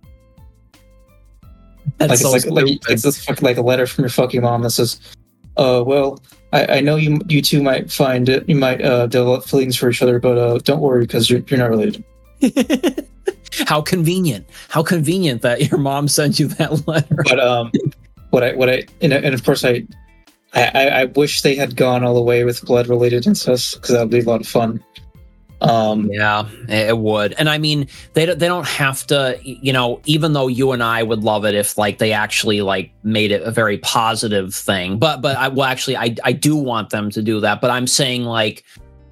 That's like so it's like, like it's this fuck, like a letter from your fucking mom that says, "Uh, well, I, I know you you two might find it, you might uh, develop feelings for each other, but uh, don't worry because you're you're not related." How convenient! How convenient that your mom sent you that letter. But um, what I what I and, and of course I, I I wish they had gone all the way with blood related incest, because that would be a lot of fun. Um, Yeah, it would. And I mean, they don't- they don't have to, you know, even though you and I would love it if like they actually like made it a very positive thing. But but I well actually I I do want them to do that, but I'm saying like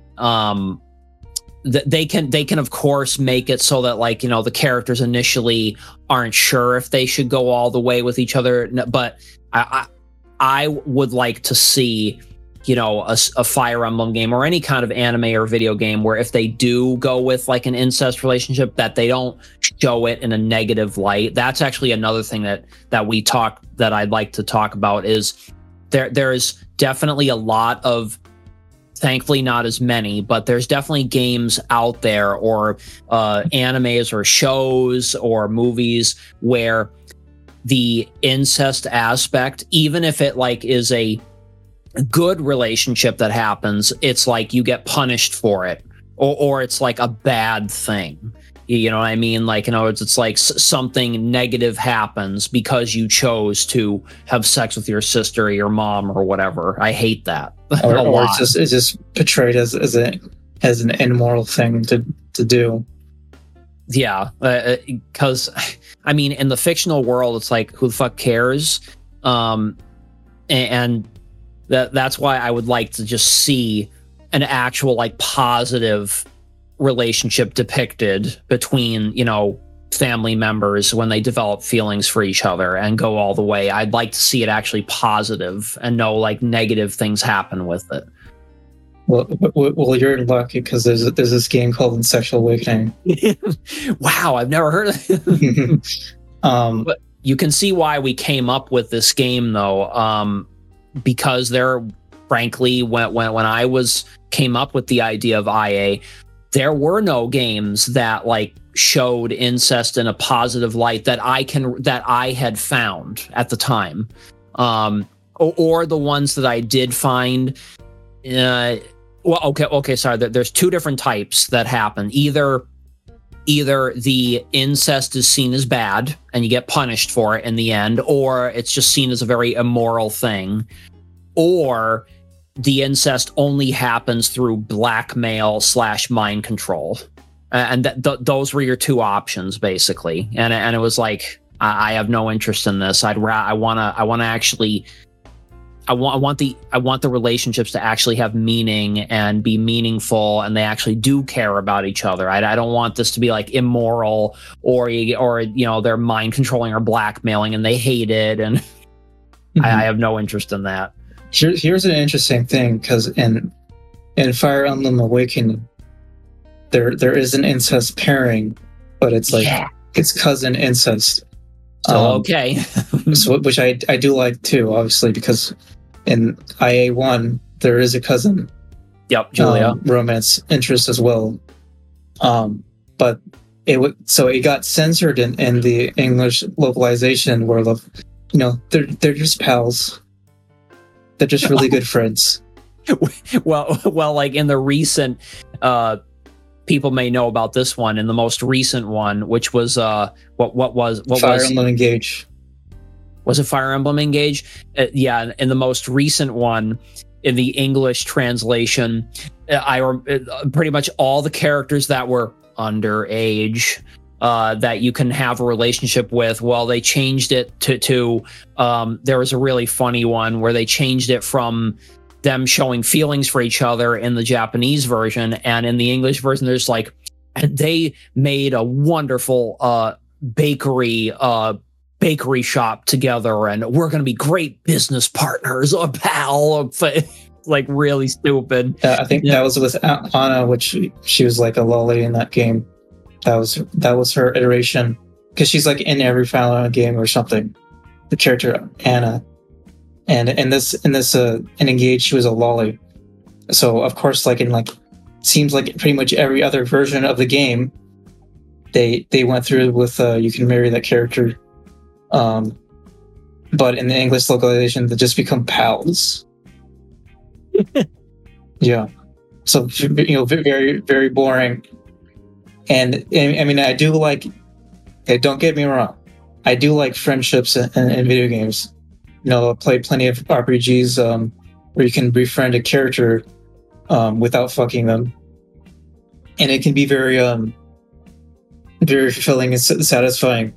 um th- they can they can of course make it so that like, you know, the characters initially aren't sure if they should go all the way with each other, N- but I I, I would like to see, you know, a, s- a Fire Emblem game or any kind of anime or video game where if they do go with like an incest relationship, that they don't show it in a negative light. That's actually another thing that that we talk that I'd like to talk about is there there's definitely a lot of, thankfully not as many, but there's definitely games out there or uh, animes or shows or movies where the incest aspect, even if it like is a good relationship that happens, it's like you get punished for it, or or it's like a bad thing. You know what I mean? Like, you know, it's it's like s- something negative happens because you chose to have sex with your sister or your mom or whatever. I hate that or, a or it's lot. just it's just portrayed as as a as an immoral thing to to do. Yeah, because uh, I mean, in the fictional world, it's like who the fuck cares? Um, and, and that that's why I would like to just see an actual like positive relationship depicted between, you know, family members when they develop feelings for each other and go all the way. I'd like to see it actually positive and no like negative things happen with it. Well, well, well you're lucky because there's there's this game called Insexual Awakening. Wow, I've never heard of it. um, But you can see why we came up with this game, though, um, because there, frankly, when when when I was came up with the idea of I A, there were no games that like showed incest in a positive light that I can that I had found at the time, um, or, or the ones that I did find. Uh, well, okay, okay, sorry. There, there's two different types that happen. Either either the incest is seen as bad and you get punished for it in the end, or it's just seen as a very immoral thing, or the incest only happens through blackmail slash mind control. And th- th- those were your two options, basically. And and it was like, I, I have no interest in this. I'd ra- I wanna I wanna actually I want I want the I want the relationships to actually have meaning and be meaningful, and they actually do care about each other. I, I don't want this to be like immoral or or you know they're mind controlling or blackmailing and they hate it, and mm-hmm. I, I have no interest in that. Here, here's an interesting thing because in in Fire Emblem Awakening, there there is an incest pairing, but it's like yeah. it's cousin incest. So um, okay, so, which I I do like too, obviously, because in I A one there is a cousin, yep, Julia um, romance interest as well. Um, but it w- so it got censored in, in the English localization, where the, you know they're they're just pals, they're just really good friends. well, well, like in the recent. Uh, People may know about this one in the most recent one, which was uh, what what was what Fire was Emblem Engage. Was it Fire Emblem Engage? Uh, yeah, in the most recent one, in the English translation, I uh, pretty much all the characters that were underage uh, that you can have a relationship with. Well, they changed it to to um, there was a really funny one where they changed it from them showing feelings for each other in the Japanese version, and in the English version there's like, and they made a wonderful uh bakery uh bakery shop together, and we're gonna be great business partners, or pal. Like really stupid. Yeah, I think yeah. that was with Anna, which she, she was like a lolly in that game. That was that was her iteration, because she's like in every Fire Emblem game or something, the character Anna. And in this, in this, uh, in Engage, she was a lolly. So of course, like in like, seems like pretty much every other version of the game, they they went through with uh, you can marry that character. Um, but in the English localization, they just become pals. Yeah. So you know, very very boring. And I mean, I do like. Okay, don't get me wrong, I do like friendships in, in, in video games. You know, I play plenty of R P Gs um, where you can befriend a character um, without fucking them, and it can be very um very fulfilling and s- satisfying.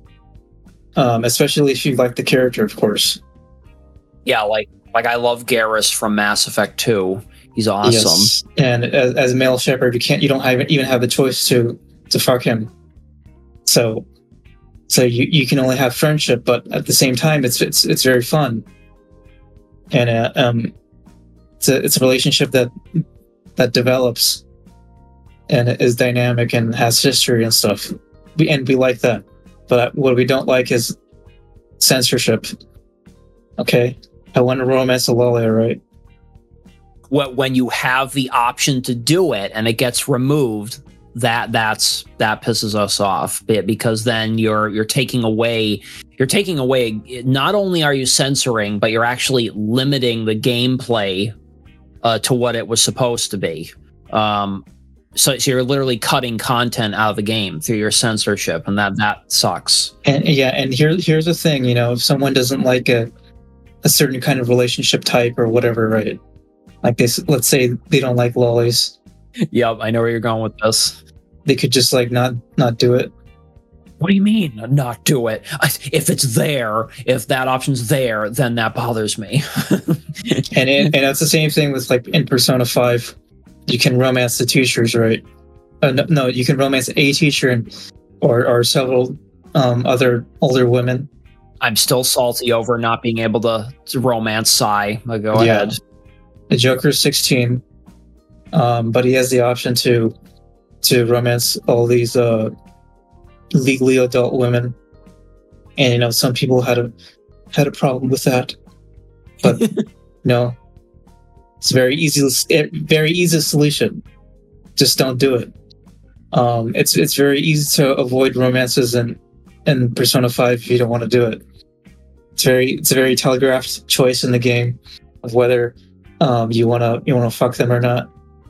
Um, especially if you like the character, of course. Yeah, like like I love Garrus from Mass Effect two. He's awesome. Yes. And as, as a male shepherd, you can't, you don't have, even have the choice to to fuck him. So, so you, you can only have friendship, but at the same time, it's it's it's very fun. And uh, um, it's a it's a relationship that that develops and is dynamic and has history and stuff. We, and we like that. But what we don't like is censorship. Okay, I want to romance a lolly, right? When you have the option to do it and it gets removed, that that's that pisses us off, because then you're you're taking away you're taking away not only are you censoring, but you're actually limiting the gameplay uh, to what it was supposed to be. Um, so, so you're literally cutting content out of the game through your censorship, and that that sucks. And yeah, and here here's the thing, you know, if someone doesn't like a a certain kind of relationship type or whatever, right? Like this, let's say they don't like lollies. Yep, I know where you're going with this. They could just like not not do it. What do you mean not do it? If it's there, if that option's there, then that bothers me. and it, and it's the same thing with like in Persona five. You can romance the teachers, right? Uh, no, no, you can romance a teacher and or or several um, other older women. I'm still salty over not being able to, to romance Sai. But go Yeah. ahead. The Joker is sixteen, um, but he has the option to to romance all these uh, legally adult women, and you know some people had a had a problem with that, but no, it's very easy, very easy solution. Just don't do it. Um, it's it's very easy to avoid romances in in Persona five if you don't want to do it. It's very it's a very telegraphed choice in the game of whether um, you wanna you wanna fuck them or not.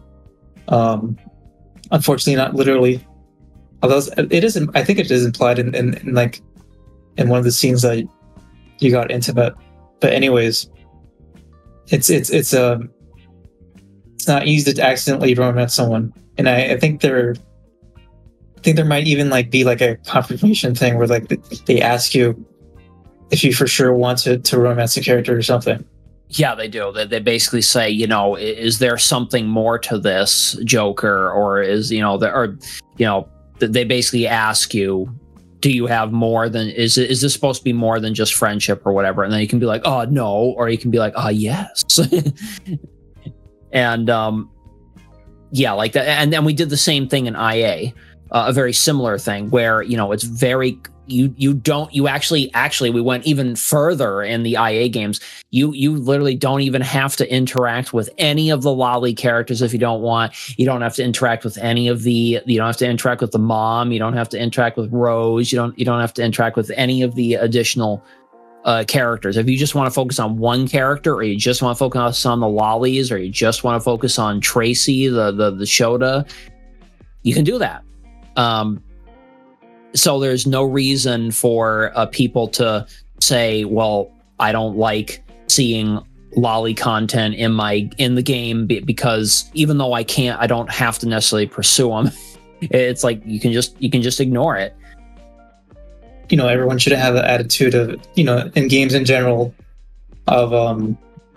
Um, unfortunately, not literally. Although it is, I think it is implied in, in, in like in one of the scenes that you got intimate. But anyways, it's it's it's a um, it's not easy to accidentally romance someone, and I, I think there I think there might even like be like a confirmation thing where like they ask you if you for sure want to to romance a character or something. Yeah, they do. They, they basically say, you know, is there something more to this, Joker, or is, you know, the, or, you know, they basically ask you, do you have more than, is is this supposed to be more than just friendship or whatever? And then you can be like, oh, no, or you can be like, oh, yes. and, um, yeah, like that. And then we did the same thing in I A, uh, a very similar thing where, you know, it's very, you you don't you actually actually we went even further in the I A games. You you literally don't even have to interact with any of the lolly characters if you don't want. You don't have to interact with any of the you don't have to interact with the mom, you don't have to interact with Rose, you don't you don't have to interact with any of the additional uh characters. If you just want to focus on one character, or you just want to focus on the lollies, or you just want to focus on Tracy, the the the Shota, you can do that. Um So there's no reason for uh, people to say, well, I don't like seeing lolly content in my in the game because even though I can't, I don't have to necessarily pursue them. It's like you can just you can just ignore it. You know, everyone should have the attitude of, you know, in games in general, of um,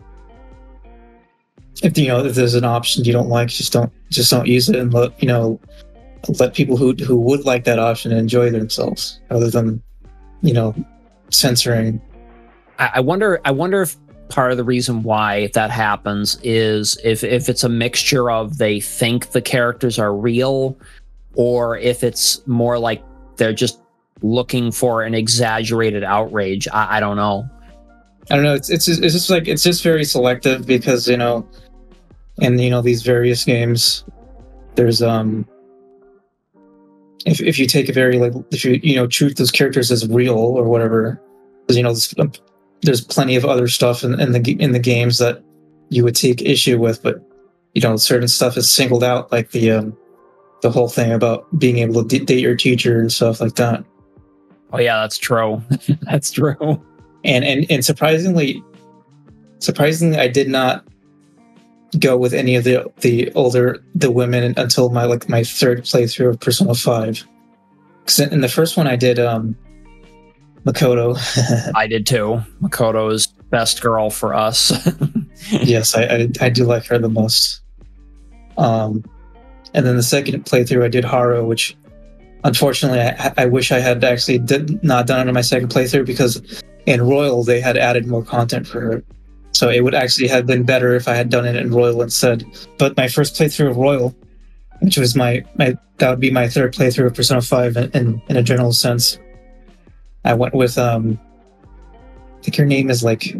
if you know if there's an option you don't like, just don't just don't use it, and let you know. let people who who would like that option enjoy themselves, rather than, you know, censoring. I, I wonder. I wonder if part of the reason why that happens is if if it's a mixture of they think the characters are real, or if it's more like they're just looking for an exaggerated outrage. I, I don't know. I don't know. It's it's it's just like it's just very selective because, you know, in you know these various games, there's um. If if you take a very like if you you know treat those characters as real or whatever, because you know there's, there's plenty of other stuff in, in the in the games that you would take issue with, but you know certain stuff is singled out, like the um, the whole thing about being able to d- date your teacher and stuff like that. Oh yeah, that's true. That's true. And and and surprisingly, surprisingly, I did not go with any of the the older the women until my like my third playthrough of Persona five. Because in the first one I did um, Makoto. I did too. Makoto is best girl for us. Yes, I, I I do like her the most. Um, and then the second playthrough I did Haru, which unfortunately I, I wish I had actually did not done it on my second playthrough, because in Royal they had added more content for her. So it would actually have been better if I had done it in Royal instead. But my first playthrough of Royal, which was my, my that would be my third playthrough of Persona five in, in, in a general sense, I went with um I think her name is like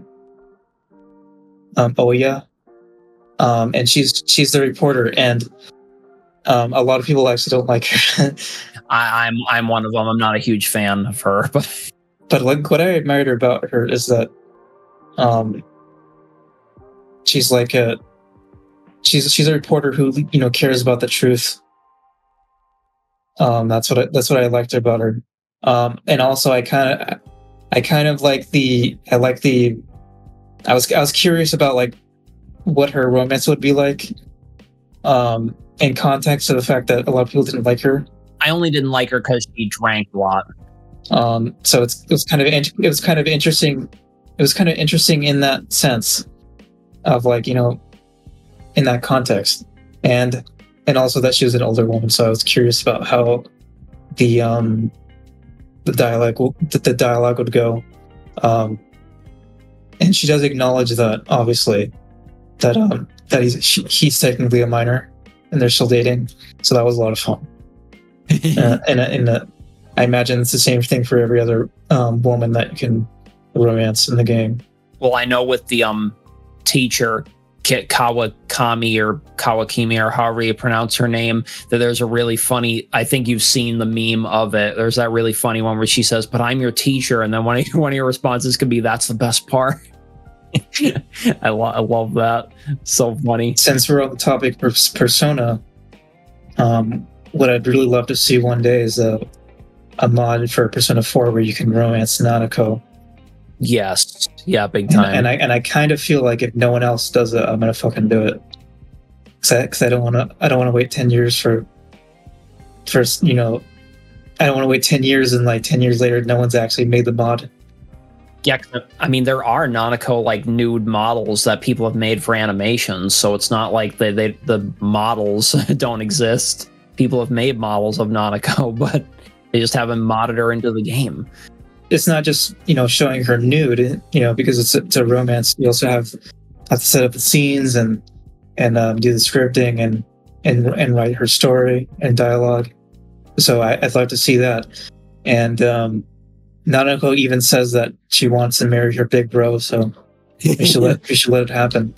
um Oya. Um and she's she's the reporter, and um a lot of people actually don't like her. I, I'm I'm one of them. I'm not a huge fan of her, but But like what I admired about her is that um she's like a she's she's a reporter who, you know, cares about the truth. Um, that's what I, that's what I liked about her. Um, and also I kind of I kind of like the I like the I was I was curious about like what her romance would be like. Um, in context of the fact that a lot of people didn't like her. I only didn't like her because she drank a lot. Um, so it's it was kind of it was kind of interesting. It was kind of interesting in that sense of like, you know, in that context, and and also that she was an older woman. So I was curious about how the um the dialogue the, the dialogue would go. Um, and she does acknowledge that, obviously, that um that he's she, he's technically a minor and they're still dating. So that was a lot of fun. uh, and and uh, I imagine it's the same thing for every other um, woman that you can romance in the game. Well, I know with the um teacher Kawakami or Kawakimi or however you pronounce her name, that there's a really funny, I think you've seen the meme of it. There's that really funny one where she says, "But I'm your teacher," and then one of, one of your responses could be, "That's the best part." I, lo- I love that. So funny. Since we're on the topic of Persona, um, what I'd really love to see one day is a, a mod for Persona four where you can romance Nanako. Yes. Yeah, big time. And, and I and I kind of feel like if no one else does it, I'm gonna fucking do it. Cause I, cause I don't want to. I don't want to wait ten years for. First, you know, I don't want to wait ten years and like ten years later, no one's actually made the mod. Yeah, I mean, there are Nanako like nude models that people have made for animations, so it's not like they, they the models don't exist. People have made models of Nanako, but they just haven't modded her into the game. It's not just, you know, showing her nude, you know, because it's a, it's a romance. You also have have to set up the scenes and and um, do the scripting and and and write her story and dialogue. So I, I'd love to see that. And um, Nanako even says that she wants to marry her big bro, so we should let we should let it happen.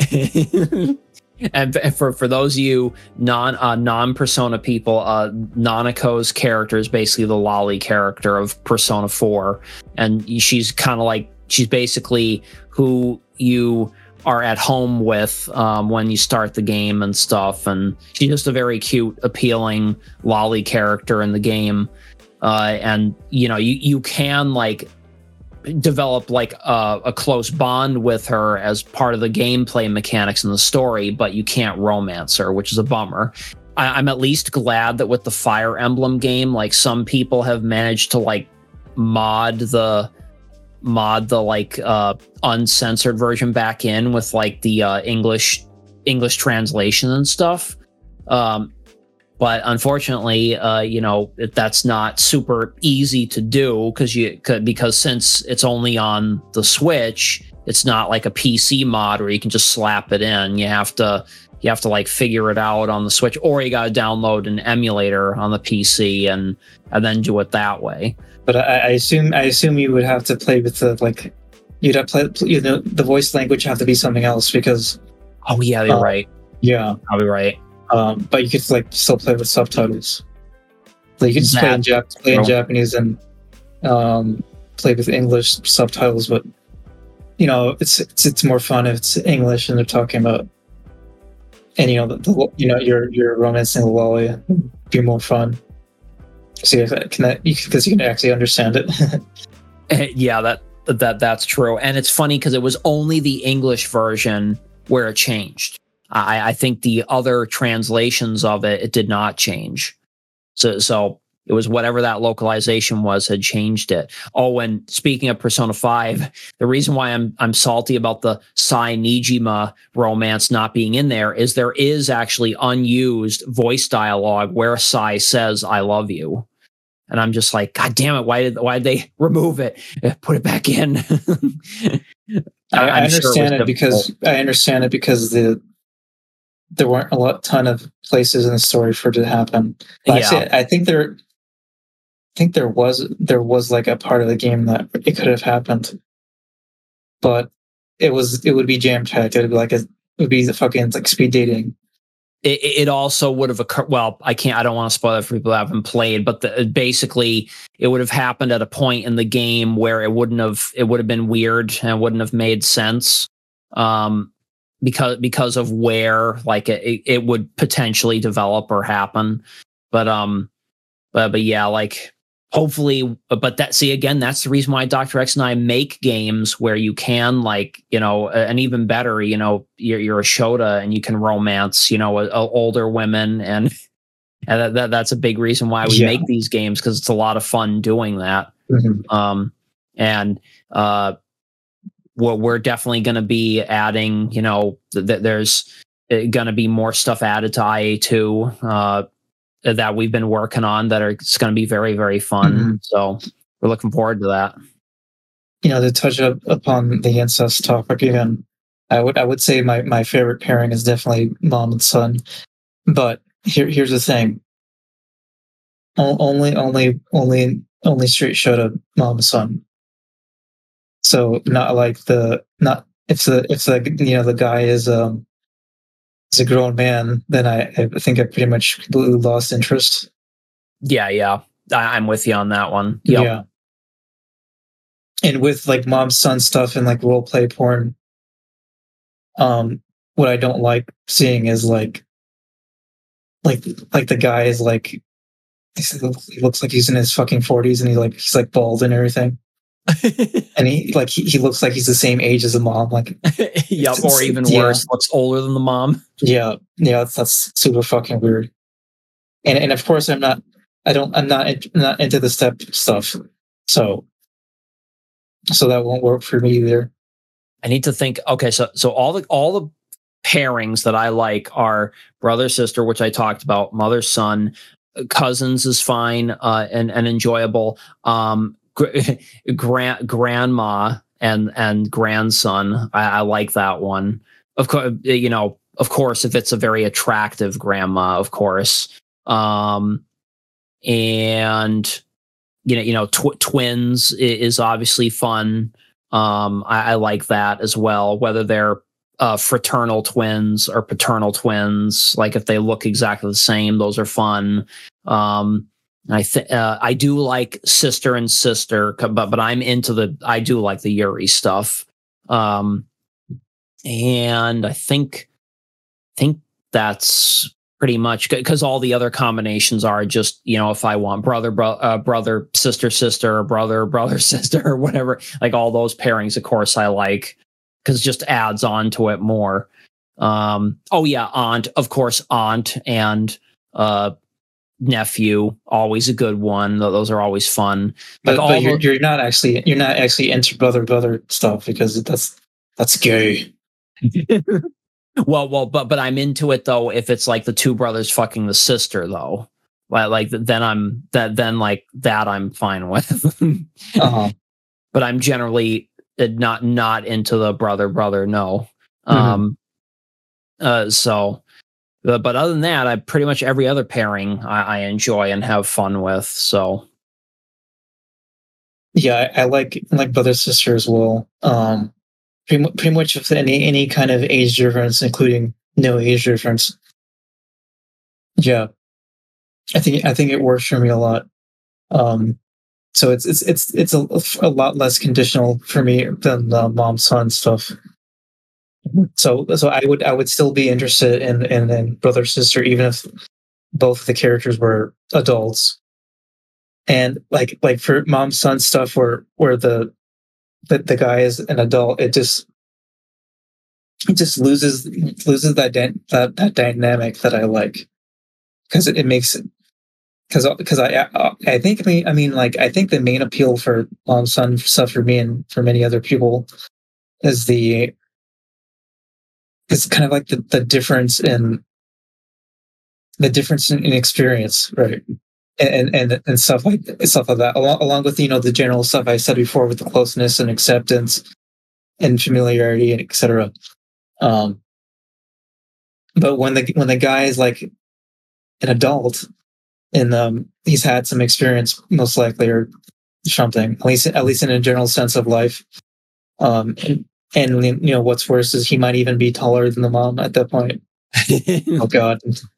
And for for those of you non uh, non Persona people, uh, Nanako's character is basically the lolly character of Persona four, and she's kind of like she's basically who you are at home with um, when you start the game and stuff, and she's just a very cute, appealing lolly character in the game, uh, and you know you you can like develop like a, a close bond with her as part of the gameplay mechanics in the story, but you can't romance her, which is a bummer. I, I'm at least glad that with the Fire Emblem game, like some people have managed to like mod the mod the like uh uncensored version back in with like the uh English English translation and stuff. Um But unfortunately, uh, you know, that's not super easy to do because you could, because since it's only on the Switch, it's not like a P C mod where you can just slap it in. You have to you have to like figure it out on the Switch, or you got to download an emulator on the P C and and then do it that way. But I, I assume I assume you would have to play with the like you'd have to play, you know, the voice language have to be something else because. Oh yeah, you're uh, right. Yeah, I'll be right. Um, but you could like still play with subtitles. Like you could just play in, Jap- play in Japanese and um, play with English subtitles. But you know, it's it's it's more fun if it's English and they're talking about, and you know, the, the you know, you're you're romancing the lolly. It'd be more fun. See if that can that because you can actually understand it. Yeah, that that that's true, and it's funny because it was only the English version where it changed. I, I think the other translations of it, it did not change. So, so it was whatever that localization was had changed it. Oh, and speaking of Persona five, the reason why I'm I'm salty about the Sai Nijima romance not being in there is there is actually unused voice dialogue where Sai says "I love you," and I'm just like, God damn it! Why did why did they remove it? Put it back in. I, I understand sure it, it because I understand it because the there weren't a lot ton of places in the story for it to happen. But yeah. actually, I think there, I think there was there was like a part of the game that it could have happened, but it was it would be jam packed. It would be like a, it would be the fucking like speed dating. It, it also would have occurred. Well, I can't. I don't want to spoil it for people who haven't played, but the, basically, it would have happened at a point in the game where it wouldn't have. It would have been weird and wouldn't have made sense. Um, because because of where like it, it would potentially develop or happen. But um but but yeah, like hopefully but that see again, that's the reason why Doctor X and I make games where you can like, you know, and even better, you know, you're you're a Shota and you can romance, you know, a, a older women and and that, that that's a big reason why we Yeah. make these games because it's a lot of fun doing that. Mm-hmm. Um and uh Well, we're definitely going to be adding, you know, th- th- there's going to be more stuff added to I A two uh, that we've been working on that are it's going to be very, very fun. Mm-hmm. So we're looking forward to that. You know, to touch up upon the incest topic again, I would I would say my, my favorite pairing is definitely mom and son. But here here's the thing: o- only only only only straight Shota mom and son. So not like the not if the if the you know the guy is um is a grown man, then I, I think I pretty much completely lost interest. Yeah, yeah. I- I'm with you on that one. Yep. Yeah. And with like mom son stuff and like role play porn, um, what I don't like seeing is like like like the guy is like he looks like he's in his fucking forties and he like he's like bald and everything. And he like he, he looks like he's the same age as the mom, like yep, or even yeah. worse, looks older than the mom. Yeah, yeah, that's, that's super fucking weird. And and of course I'm not, I don't, I'm not not into the step stuff, so so that won't work for me either. I need to think. Okay, so so all the all the pairings that I like are brother sister, which I talked about, mother son, cousins is fine uh, and and enjoyable. Um, grand grandma and and grandson, I, I like that one. Of course, you know, of course, if it's a very attractive grandma, of course. Um, and you know, you know, tw- twins is obviously fun. Um, I, I like that as well, whether they're uh, fraternal twins or paternal twins. Like if they look exactly the same, those are fun. Um, I think uh, I do like sister and sister, but but I'm into the I do like the Yuri stuff. Um, and I think think that's pretty much because all the other combinations are just, you know, if I want brother, bro, uh, brother, sister, sister, or brother, brother, sister, or whatever, like all those pairings, of course, I like because it just adds on to it more. Um, oh, yeah, aunt, of course, aunt and uh, nephew, always a good one. Those are always fun. But, Like all but you're, the- you're not actually you're not actually into brother brother stuff because that's that's gay. Well, well, but but I'm into it though if it's like the two brothers fucking the sister though. Like, like then I'm that then like that I'm fine with. Uh-huh. But I'm generally not not into the brother brother no. Mm-hmm. Um uh so uh, but other than that, I pretty much every other pairing I, I enjoy and have fun with. So Yeah, I, I like like brother sister as well. Um, pretty, mu- pretty much with any any kind of age difference, including no age difference. Yeah, I think I think it works for me a lot. Um, so it's it's it's it's a, a lot less conditional for me than the mom son stuff. So so I would I would still be interested in in, in brother sister even if both the characters were adults. And like like for mom son stuff where where the the, the guy is an adult, it just it just loses loses that dy- that, that dynamic that I like, because it, it makes it because because I I think I mean, I mean like I think the main appeal for Mom Son stuff for me and for many other people is the is kind of like the, the difference in the difference in, in experience, right? And, and and stuff like stuff like that, along, along with, you know, the general stuff I said before with the closeness and acceptance and familiarity and et cetera. Um, but when the when the guy is like an adult and um, he's had some experience, most likely, or something, at least at least in a general sense of life. Um, and, and you know, what's worse is he might even be taller than the mom at that point. Oh God.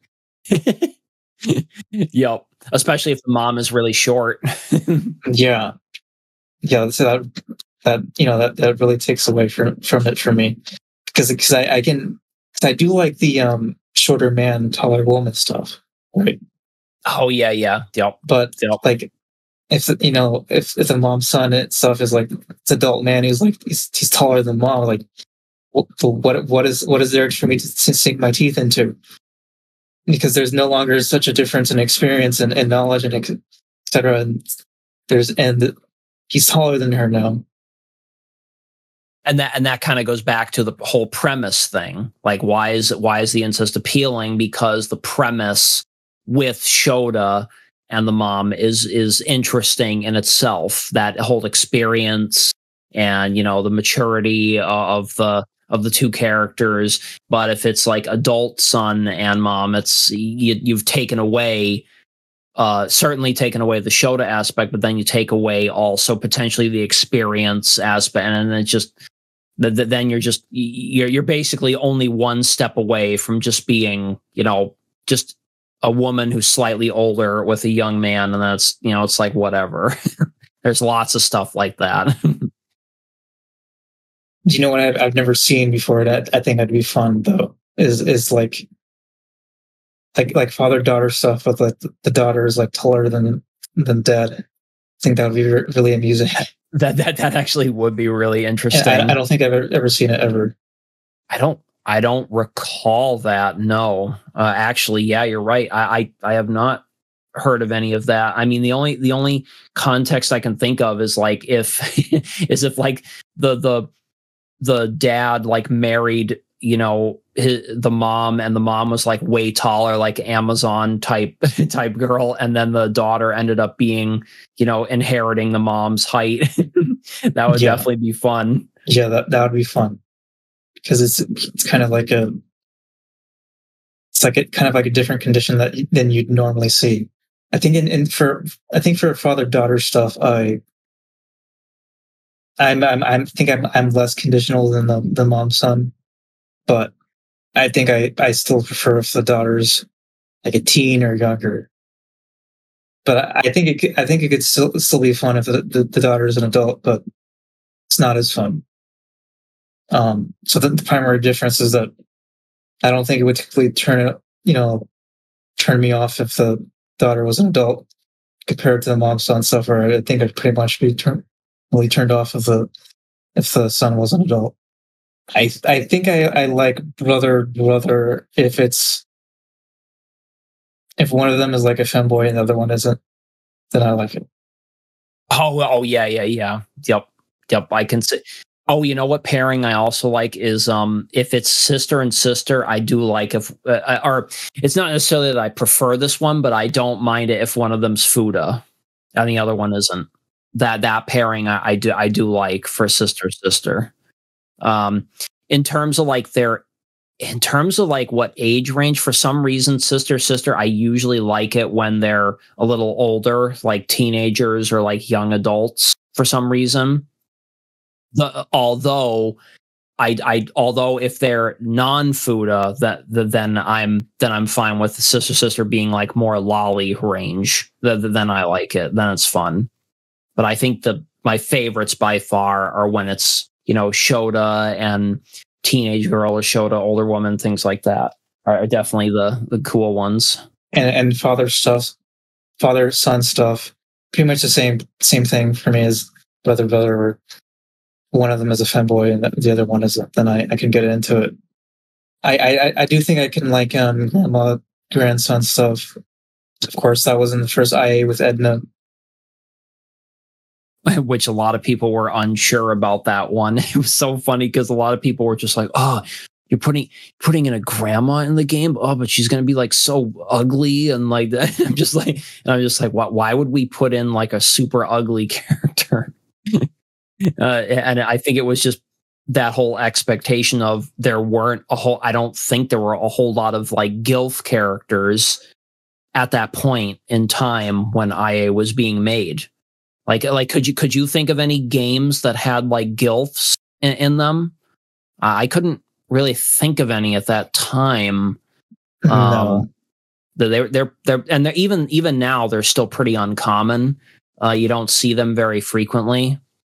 Yep. Especially if the mom is really short. Yeah. Yeah. So that, that, you know, that, that really takes away from, from it for me. Because, because I, I can, cause I do like the um, shorter man, taller woman stuff. Right. Oh, yeah. Yeah. Yep. But Yep. like, if, you know, if, if the mom's son and stuff is like, it's adult man who's like, he's, he's taller than mom, like, what, what, what is, what is there for me to, to sink my teeth into? Because there's no longer such a difference in experience and, and knowledge and et cetera. And there's and he's taller than her now. And that and that kind of goes back to the whole premise thing. Like, why is why is the incest appealing? Because the premise with Shota and the mom is is interesting in itself. That whole experience and, you know, the maturity of the of the two characters. But if it's like adult son and mom, it's you, you've taken away, uh, certainly taken away the Shota aspect, but then you take away also potentially the experience aspect, and then it just the, the, then you're just you're you're basically only one step away from just being, you know, just a woman who's slightly older with a young man, and that's, you know, it's like whatever. There's lots of stuff like that. Do you know what I've, I've never seen before that I think that'd be fun though? Is is like like like father daughter stuff with like the daughter is like taller than than dad. I think that would be re- really amusing. that that that actually would be really interesting. I, I don't think I've ever, ever seen it ever. I don't I don't recall that. No, uh, actually, yeah, you're right. I, I I have not heard of any of that. I mean, the only the only context I can think of is like if is if like the the the dad like married, you know, his, the mom, and the mom was like way taller, like Amazon type type girl, and then the daughter ended up being, you know, inheriting the mom's height. That would Yeah. definitely be fun. Yeah, that that would be fun, because it's it's kind of like a it's like a kind of like a different condition that than you'd normally see. I think in, in for I think for father daughter stuff, I I'm I'm I'm think I'm I'm less conditional than the the mom son, but I think I I still prefer if the daughter's like a teen or younger. But I, I think it could, I think it could still still be fun if the, the, the daughter is an adult, but it's not as fun. Um, so the, the primary difference is that I don't think it would typically turn it, you know, turn me off if the daughter was an adult compared to the mom son stuff, where I think I'd pretty much be turn, really turned off if the if the son was an adult. I I think I, I like brother brother if it's if one of them is like a femboy and the other one isn't, then I like it. Oh, oh yeah, yeah, yeah. Yep, yep. I can see. Oh, you know what pairing I also like is um if it's sister and sister. I do like if uh, or it's not necessarily that I prefer this one, but I don't mind it if one of them's Fuda and the other one isn't. That that pairing I, I do I do like for sister sister. Um, in terms of like their in terms of like what age range, for some reason, sister sister, I usually like it when they're a little older, like teenagers or like young adults. For some reason, the although I I although if they're non-Fuda, that the, then I'm then I'm fine with the sister sister being like more lolly range. The, the, then I like it. Then it's fun. But I think the my favorites by far are when it's, you know, Shota and teenage girl or Shota, older woman, things like that are definitely the the cool ones. And and father stuff, father son stuff, pretty much the same same thing for me as brother brother or one of them is a femboy and the other one isn't, then I, I can get into it. I, I I do think I can like um grandma grandson stuff. Of course, that was in the first I A with Edna. Which a lot of people were unsure about that one. It was so funny because a lot of people were just like, "Oh, you're putting putting in a grandma in the game. Oh, but she's gonna be like so ugly and like that." I'm just like, and I'm just like, what? Why would we put in like a super ugly character? uh, and I think it was just that whole expectation of there weren't a whole. I don't think there were a whole lot of like gilf characters at that point in time when I A was being made. Like, like, could you could you think of any games that had like gilfs in, in them? Uh, I couldn't really think of any at that time. Um, No. they're they're they're and they're even even now they're still pretty uncommon. Uh, you don't see them very frequently.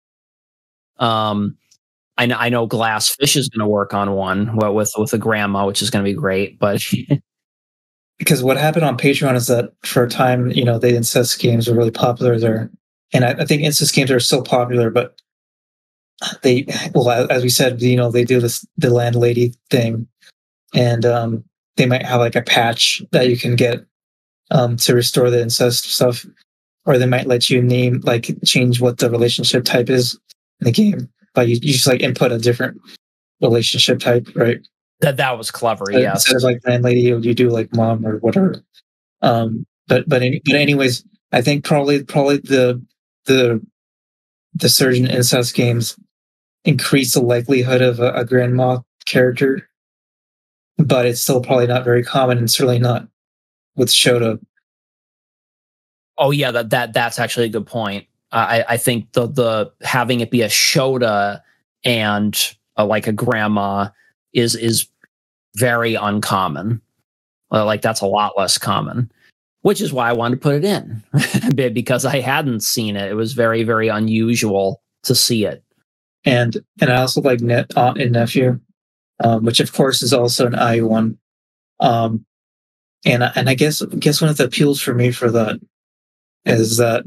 Um, I know I know Glassfish is going to work on one well, with with a grandma, which is going to be great. But Because what happened on Patreon is that for a time, you know, the incest games were really popular there. And I, I think incest games are still popular, but they, well, as we said, you know, they do this, the landlady thing. And um, they might have like a patch that you can get um, to restore the incest stuff. Or they might let you name, like, change what the relationship type is in the game. But you, you just like input a different relationship type, right? that that was clever. So Yes. instead of like landlady, you do like mom or whatever. Um, but but any, but anyways, I think probably probably the the the surge in incest games increase the likelihood of a, a grandma character, but it's still probably not very common, and certainly not with Shota. Oh yeah, that that that's actually a good point. Uh, I I think the the having it be a Shota and uh, like a grandma is is very uncommon. Uh, like that's a lot less common, which is why I wanted to put it in because I hadn't seen it. It was very very unusual to see it. And and I also like Net Aunt and Nephew, um, which of course is also an I one. Um, and I- and I guess guess one of the appeals for me for that is that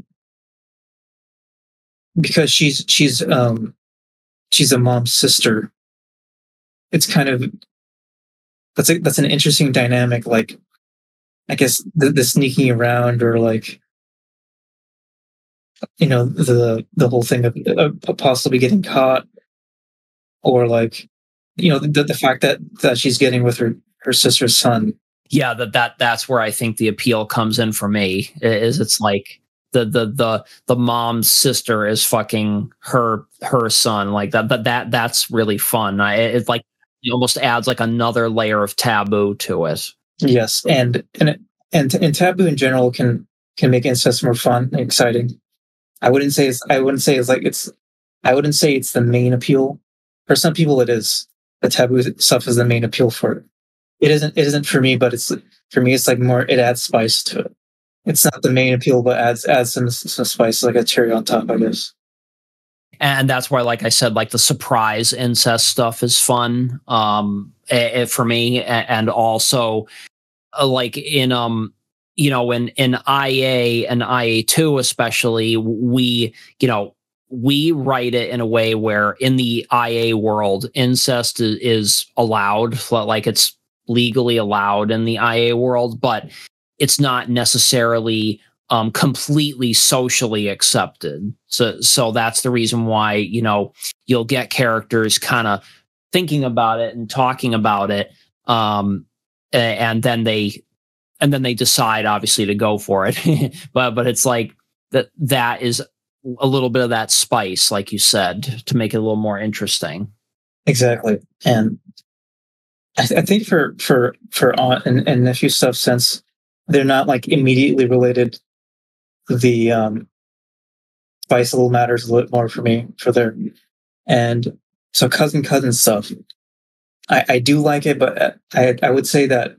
because she's she's um she's a mom's sister. It's kind of that's a, that's an interesting dynamic. Like I guess the, the sneaking around or like you know the the whole thing of, of possibly getting caught or like you know the, the fact that that she's getting with her her sister's son. Yeah, that that that's where I think the appeal comes in for me. Is it's like the the the the mom's sister is fucking her her son like that. That that that's really fun. I, it's like it almost adds like another layer of taboo to it. Yes, and and it, and and taboo in general can can make incest more fun and exciting. I wouldn't say it's I wouldn't say it's like it's I wouldn't say it's the main appeal. For some people, it is. The taboo stuff is the main appeal for it. It isn't. It isn't for me, but it's for me. It's like more. It adds spice to it. It's not the main appeal, but adds adds some some spice, like a cherry on top, I guess. And that's why, like I said, like the surprise incest stuff is fun um, eh, eh, for me, and also uh, like in um you know in in I A and I A two especially, we you know we write it in a way where in the I A world incest is, is allowed, like it's legally allowed in the I A world, but it's not necessarily um, completely socially accepted. So, so that's the reason why you know you'll get characters kind of thinking about it and talking about it, um, and then they and then they decide obviously to go for it. but but it's like that that is a little bit of that spice, like you said, to make it a little more interesting. Exactly, and I, th- I think for for for aunt and, and nephew stuff, since they're not like immediately related, the um, spice a little matters a little more for me for their and so cousin cousin stuff. I, I do like it, but I I would say that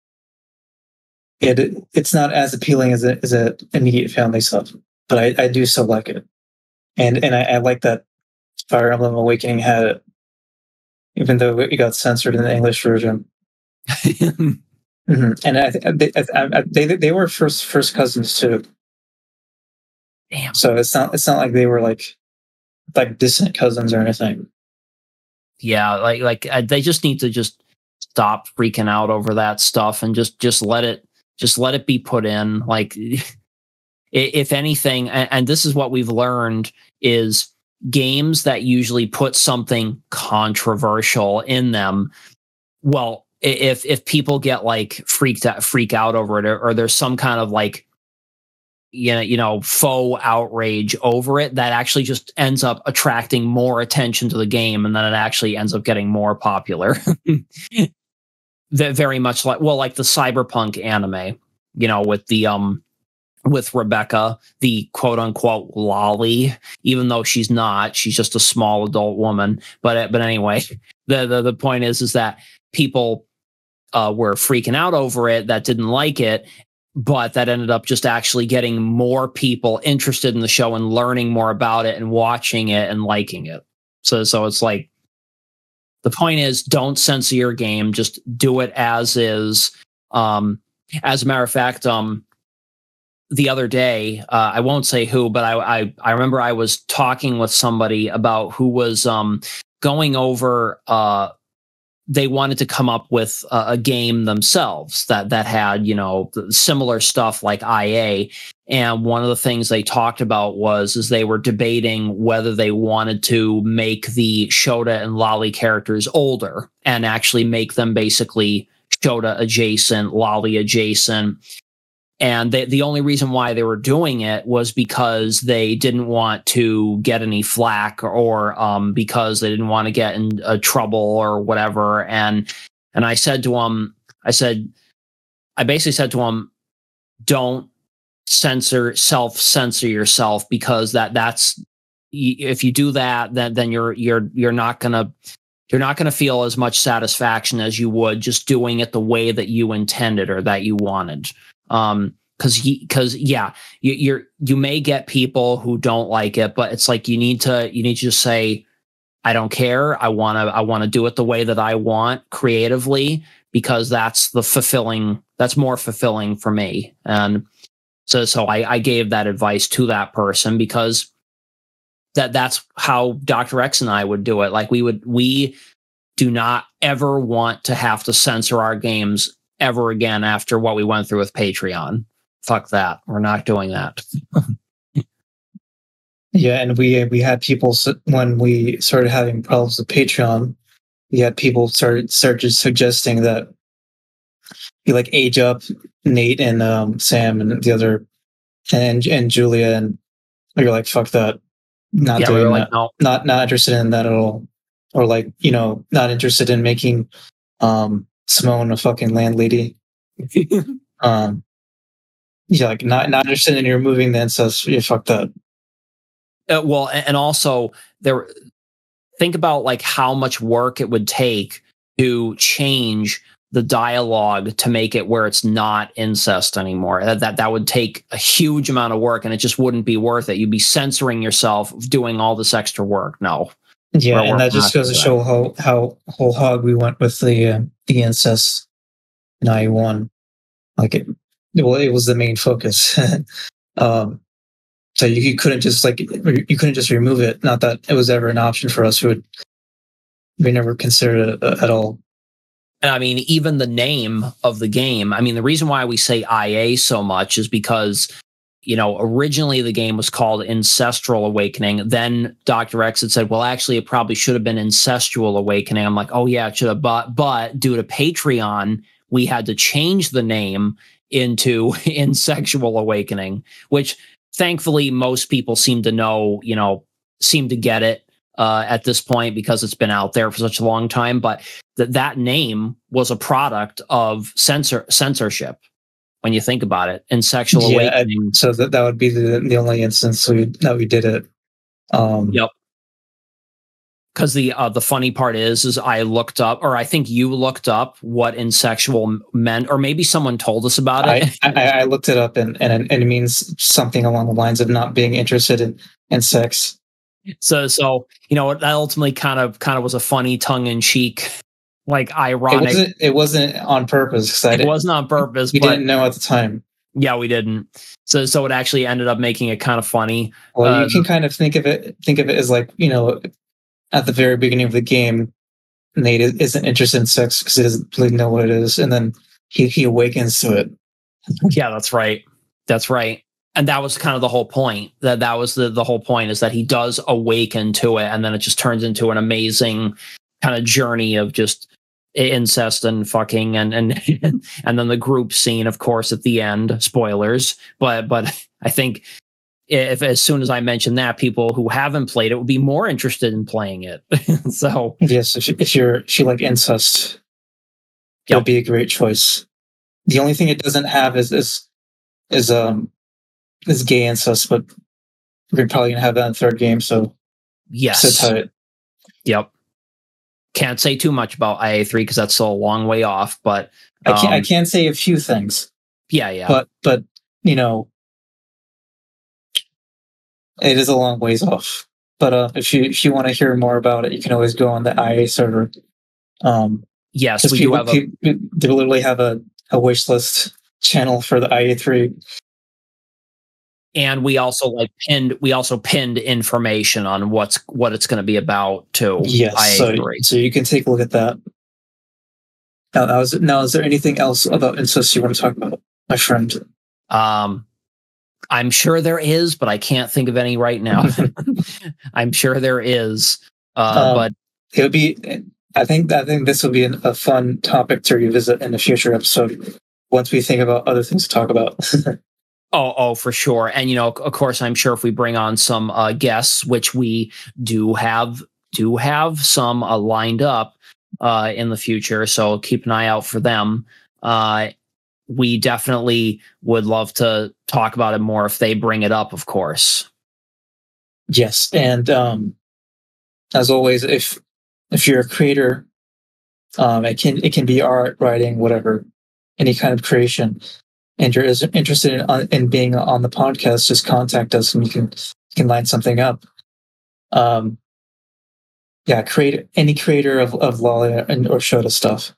it it's not as appealing as a as a immediate family stuff. But I, I do still like it, and and I, I like that Fire Emblem Awakening had it, even though it got censored in the English version. Mm-hmm. And I, they, I, they they were first first cousins too. Damn. So it's not it's not like they were like like distant cousins or anything. Yeah, like like uh, they just need to just stop freaking out over that stuff and just just let it just let it be put in. Like, if anything, and, and this is what we've learned, is games that usually put something controversial in them, well, if if people get like freaked out freak out over it, or, or there's some kind of like, you know, you know, faux outrage over it, that actually just ends up attracting more attention to the game, and then it actually ends up getting more popular. That very much like, well, like the cyberpunk anime, you know, with the um with Rebecca, the quote unquote lolly, even though she's not, she's just a small adult woman. But but anyway, the the, the point is is that people uh, were freaking out over it, that didn't like it, but that ended up just actually getting more people interested in the show and learning more about it and watching it and liking it. So so it's like, the point is, don't censor your game, just do it as is. Um, as a matter of fact, um, the other day, uh, I won't say who, but I, I I remember I was talking with somebody about who was um, going over. Uh, they wanted to come up with a, a game themselves that that had, you know, similar stuff like I A. And one of the things they talked about was is they were debating whether they wanted to make the Shota and Lolly characters older and actually make them basically Shota adjacent, Lolly adjacent. And they, the only reason why they were doing it was because they didn't want to get any flack, or um, because they didn't want to get in uh, trouble or whatever. And and I said to him, I said, I basically said to him, don't censor, self censor yourself, because that that's if you do that, then then you're you're you're not gonna you're not gonna feel as much satisfaction as you would just doing it the way that you intended or that you wanted. Um, because because yeah, you, you're you may get people who don't like it, but it's like you need to you need to just say, I don't care. I want to I want to do it the way that I want creatively, because that's the fulfilling. That's more fulfilling for me. And so so I, I gave that advice to that person, because that that's how Doctor X and I would do it. Like we would we do not ever want to have to censor our games ever again after what we went through with Patreon. Fuck that. We're not doing that. Yeah, and we we had people, when we started having problems with Patreon, we had people started started suggesting that you like age up Nate and um, Sam and the other and and Julia, and you're like, fuck that, not Yeah, we doing were that, like, no. not not interested in that at all, or like, you know, not interested in making um, Simone a fucking landlady. um, yeah, like not not interested in removing the incest. Yeah, fuck that. Uh, well, and also there, think about like how much work it would take to change the dialogue to make it where it's not incest anymore. That that that would take a huge amount of work, and it just wouldn't be worth it. You'd be censoring yourself doing all this extra work. No. Yeah, and that just goes to show how how whole hog we went with the uh, the incest in I one. Like it, well, it was the main focus. um, so you, you couldn't just like you couldn't just remove it. Not that it was ever an option for us. We would we never considered it at all. And I mean, even the name of the game. I mean, the reason why we say I A so much is because, you know, originally the game was called Ancestral Awakening. Then Doctor X had said, well, actually, it probably should have been Incestual Awakening. I'm like, oh, yeah, it should have. But, but due to Patreon, we had to change the name into Insexual Awakening, which thankfully most people seem to know, you know, seem to get it uh, at this point because it's been out there for such a long time. But that that name was a product of censor censorship. When you think about it, in Sexual yeah, Awakening. I, so that, that would be the, the only instance we, that we did it. Um, yep. Because the uh, the funny part is, is I looked up, or I think you looked up what insexual meant, or maybe someone told us about it. I, I, I looked it up, and, and and it means something along the lines of not being interested in, in sex. So so you know, that ultimately kind of kind of was a funny tongue in cheek, like ironic. It wasn't, it wasn't on purpose. I it wasn't on purpose. We but didn't know at the time. Yeah, we didn't. So so it actually ended up making it kind of funny. Well, Uh, you can kind of think of it think of it as like, you know, at the very beginning of the game, Nate is- isn't interested in sex because he doesn't really know what it is, and then he, he awakens to it. Yeah, that's right. That's right. And that was kind of the whole point. That that was the the whole point, is that he does awaken to it, and then it just turns into an amazing kind of journey of just incest and fucking, and and and then the group scene, of course, at the end. Spoilers, but but I think if as soon as I mention that, people who haven't played it will be more interested in playing it. So Yes, if, you, if you're if you like incest, it Yep. would be a great choice. The only thing it doesn't have is is is um is gay incest, but we're probably gonna have that in the third game. So yes, sit tight. Yep. Can't say too much about I A three because that's still a long way off. But I can I um, can say a few things, yeah, yeah. but but you know, it is a long ways off. But uh, if you if you want to hear more about it, you can always go on the I A server. Um, yes, because we people, do have a people they literally have a, a wish list channel for the I A three. and we also like pinned we also pinned information on what's what it's going to be about too. Yes, so, so you can take a look at that. Now, now, is, now, is there anything else about incest you want to talk about, my friend? Um, I'm sure there is, but I can't think of any right now. I'm sure there is, uh, um, but it would be. I think I think this would be an, a fun topic to revisit in a future episode once we think about other things to talk about. Oh, oh, for sure. And, you know, of course, I'm sure if we bring on some uh, guests, which we do have, do have some uh, lined up uh, in the future. So keep an eye out for them. Uh, we definitely would love to talk about it more if they bring it up, of course. Yes. And um, as always, if if you're a creator, um, it can it can be art, writing, whatever, any kind of creation, and you're interested in, in being on the podcast, just contact us and you can you can line something up. Um, yeah, create any creator of of Lolly and or Shota stuff.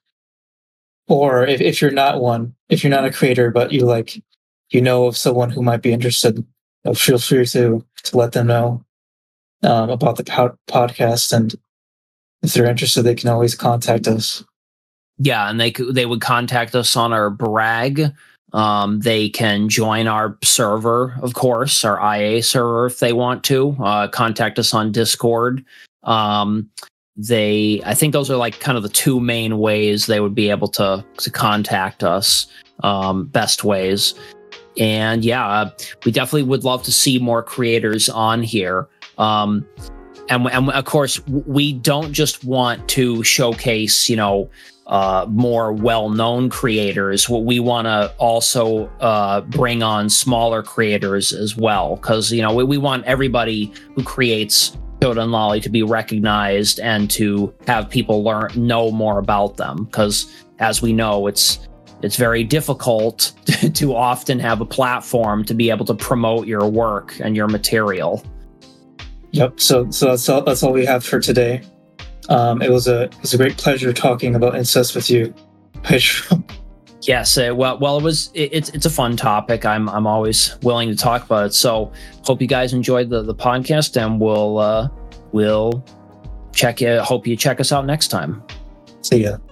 Or if, if you're not one, if you're not a creator, but you like, you know of someone who might be interested, feel free to to let them know um, about the po- podcast, and if they're interested, they can always contact us. Yeah, and they they would contact us on our Brag. Um, they can join our server, of course, our I A server if they want to. Uh, contact us on Discord. Um, they, I think those are like kind of the two main ways they would be able to to contact us. Um, best ways. And yeah, uh, we definitely would love to see more creators on here. Um, and, and of course, we don't just want to showcase, you know, uh, more well-known creators. We want to also uh, bring on smaller creators as well, because, you know, we, we want everybody who creates Shota and Lolly to be recognized and to have people learn know more about them. Because as we know, it's it's very difficult to, to often have a platform to be able to promote your work and your material. Yep. So so that's all, that's all we have for today. Um, it was a it was a great pleasure talking about incest with you. Yes, uh, well, well, it was. It, it's it's a fun topic. I'm I'm always willing to talk about it. So hope you guys enjoyed the, the podcast, and we'll uh, we'll check. Uh, hope you check us out next time. See ya.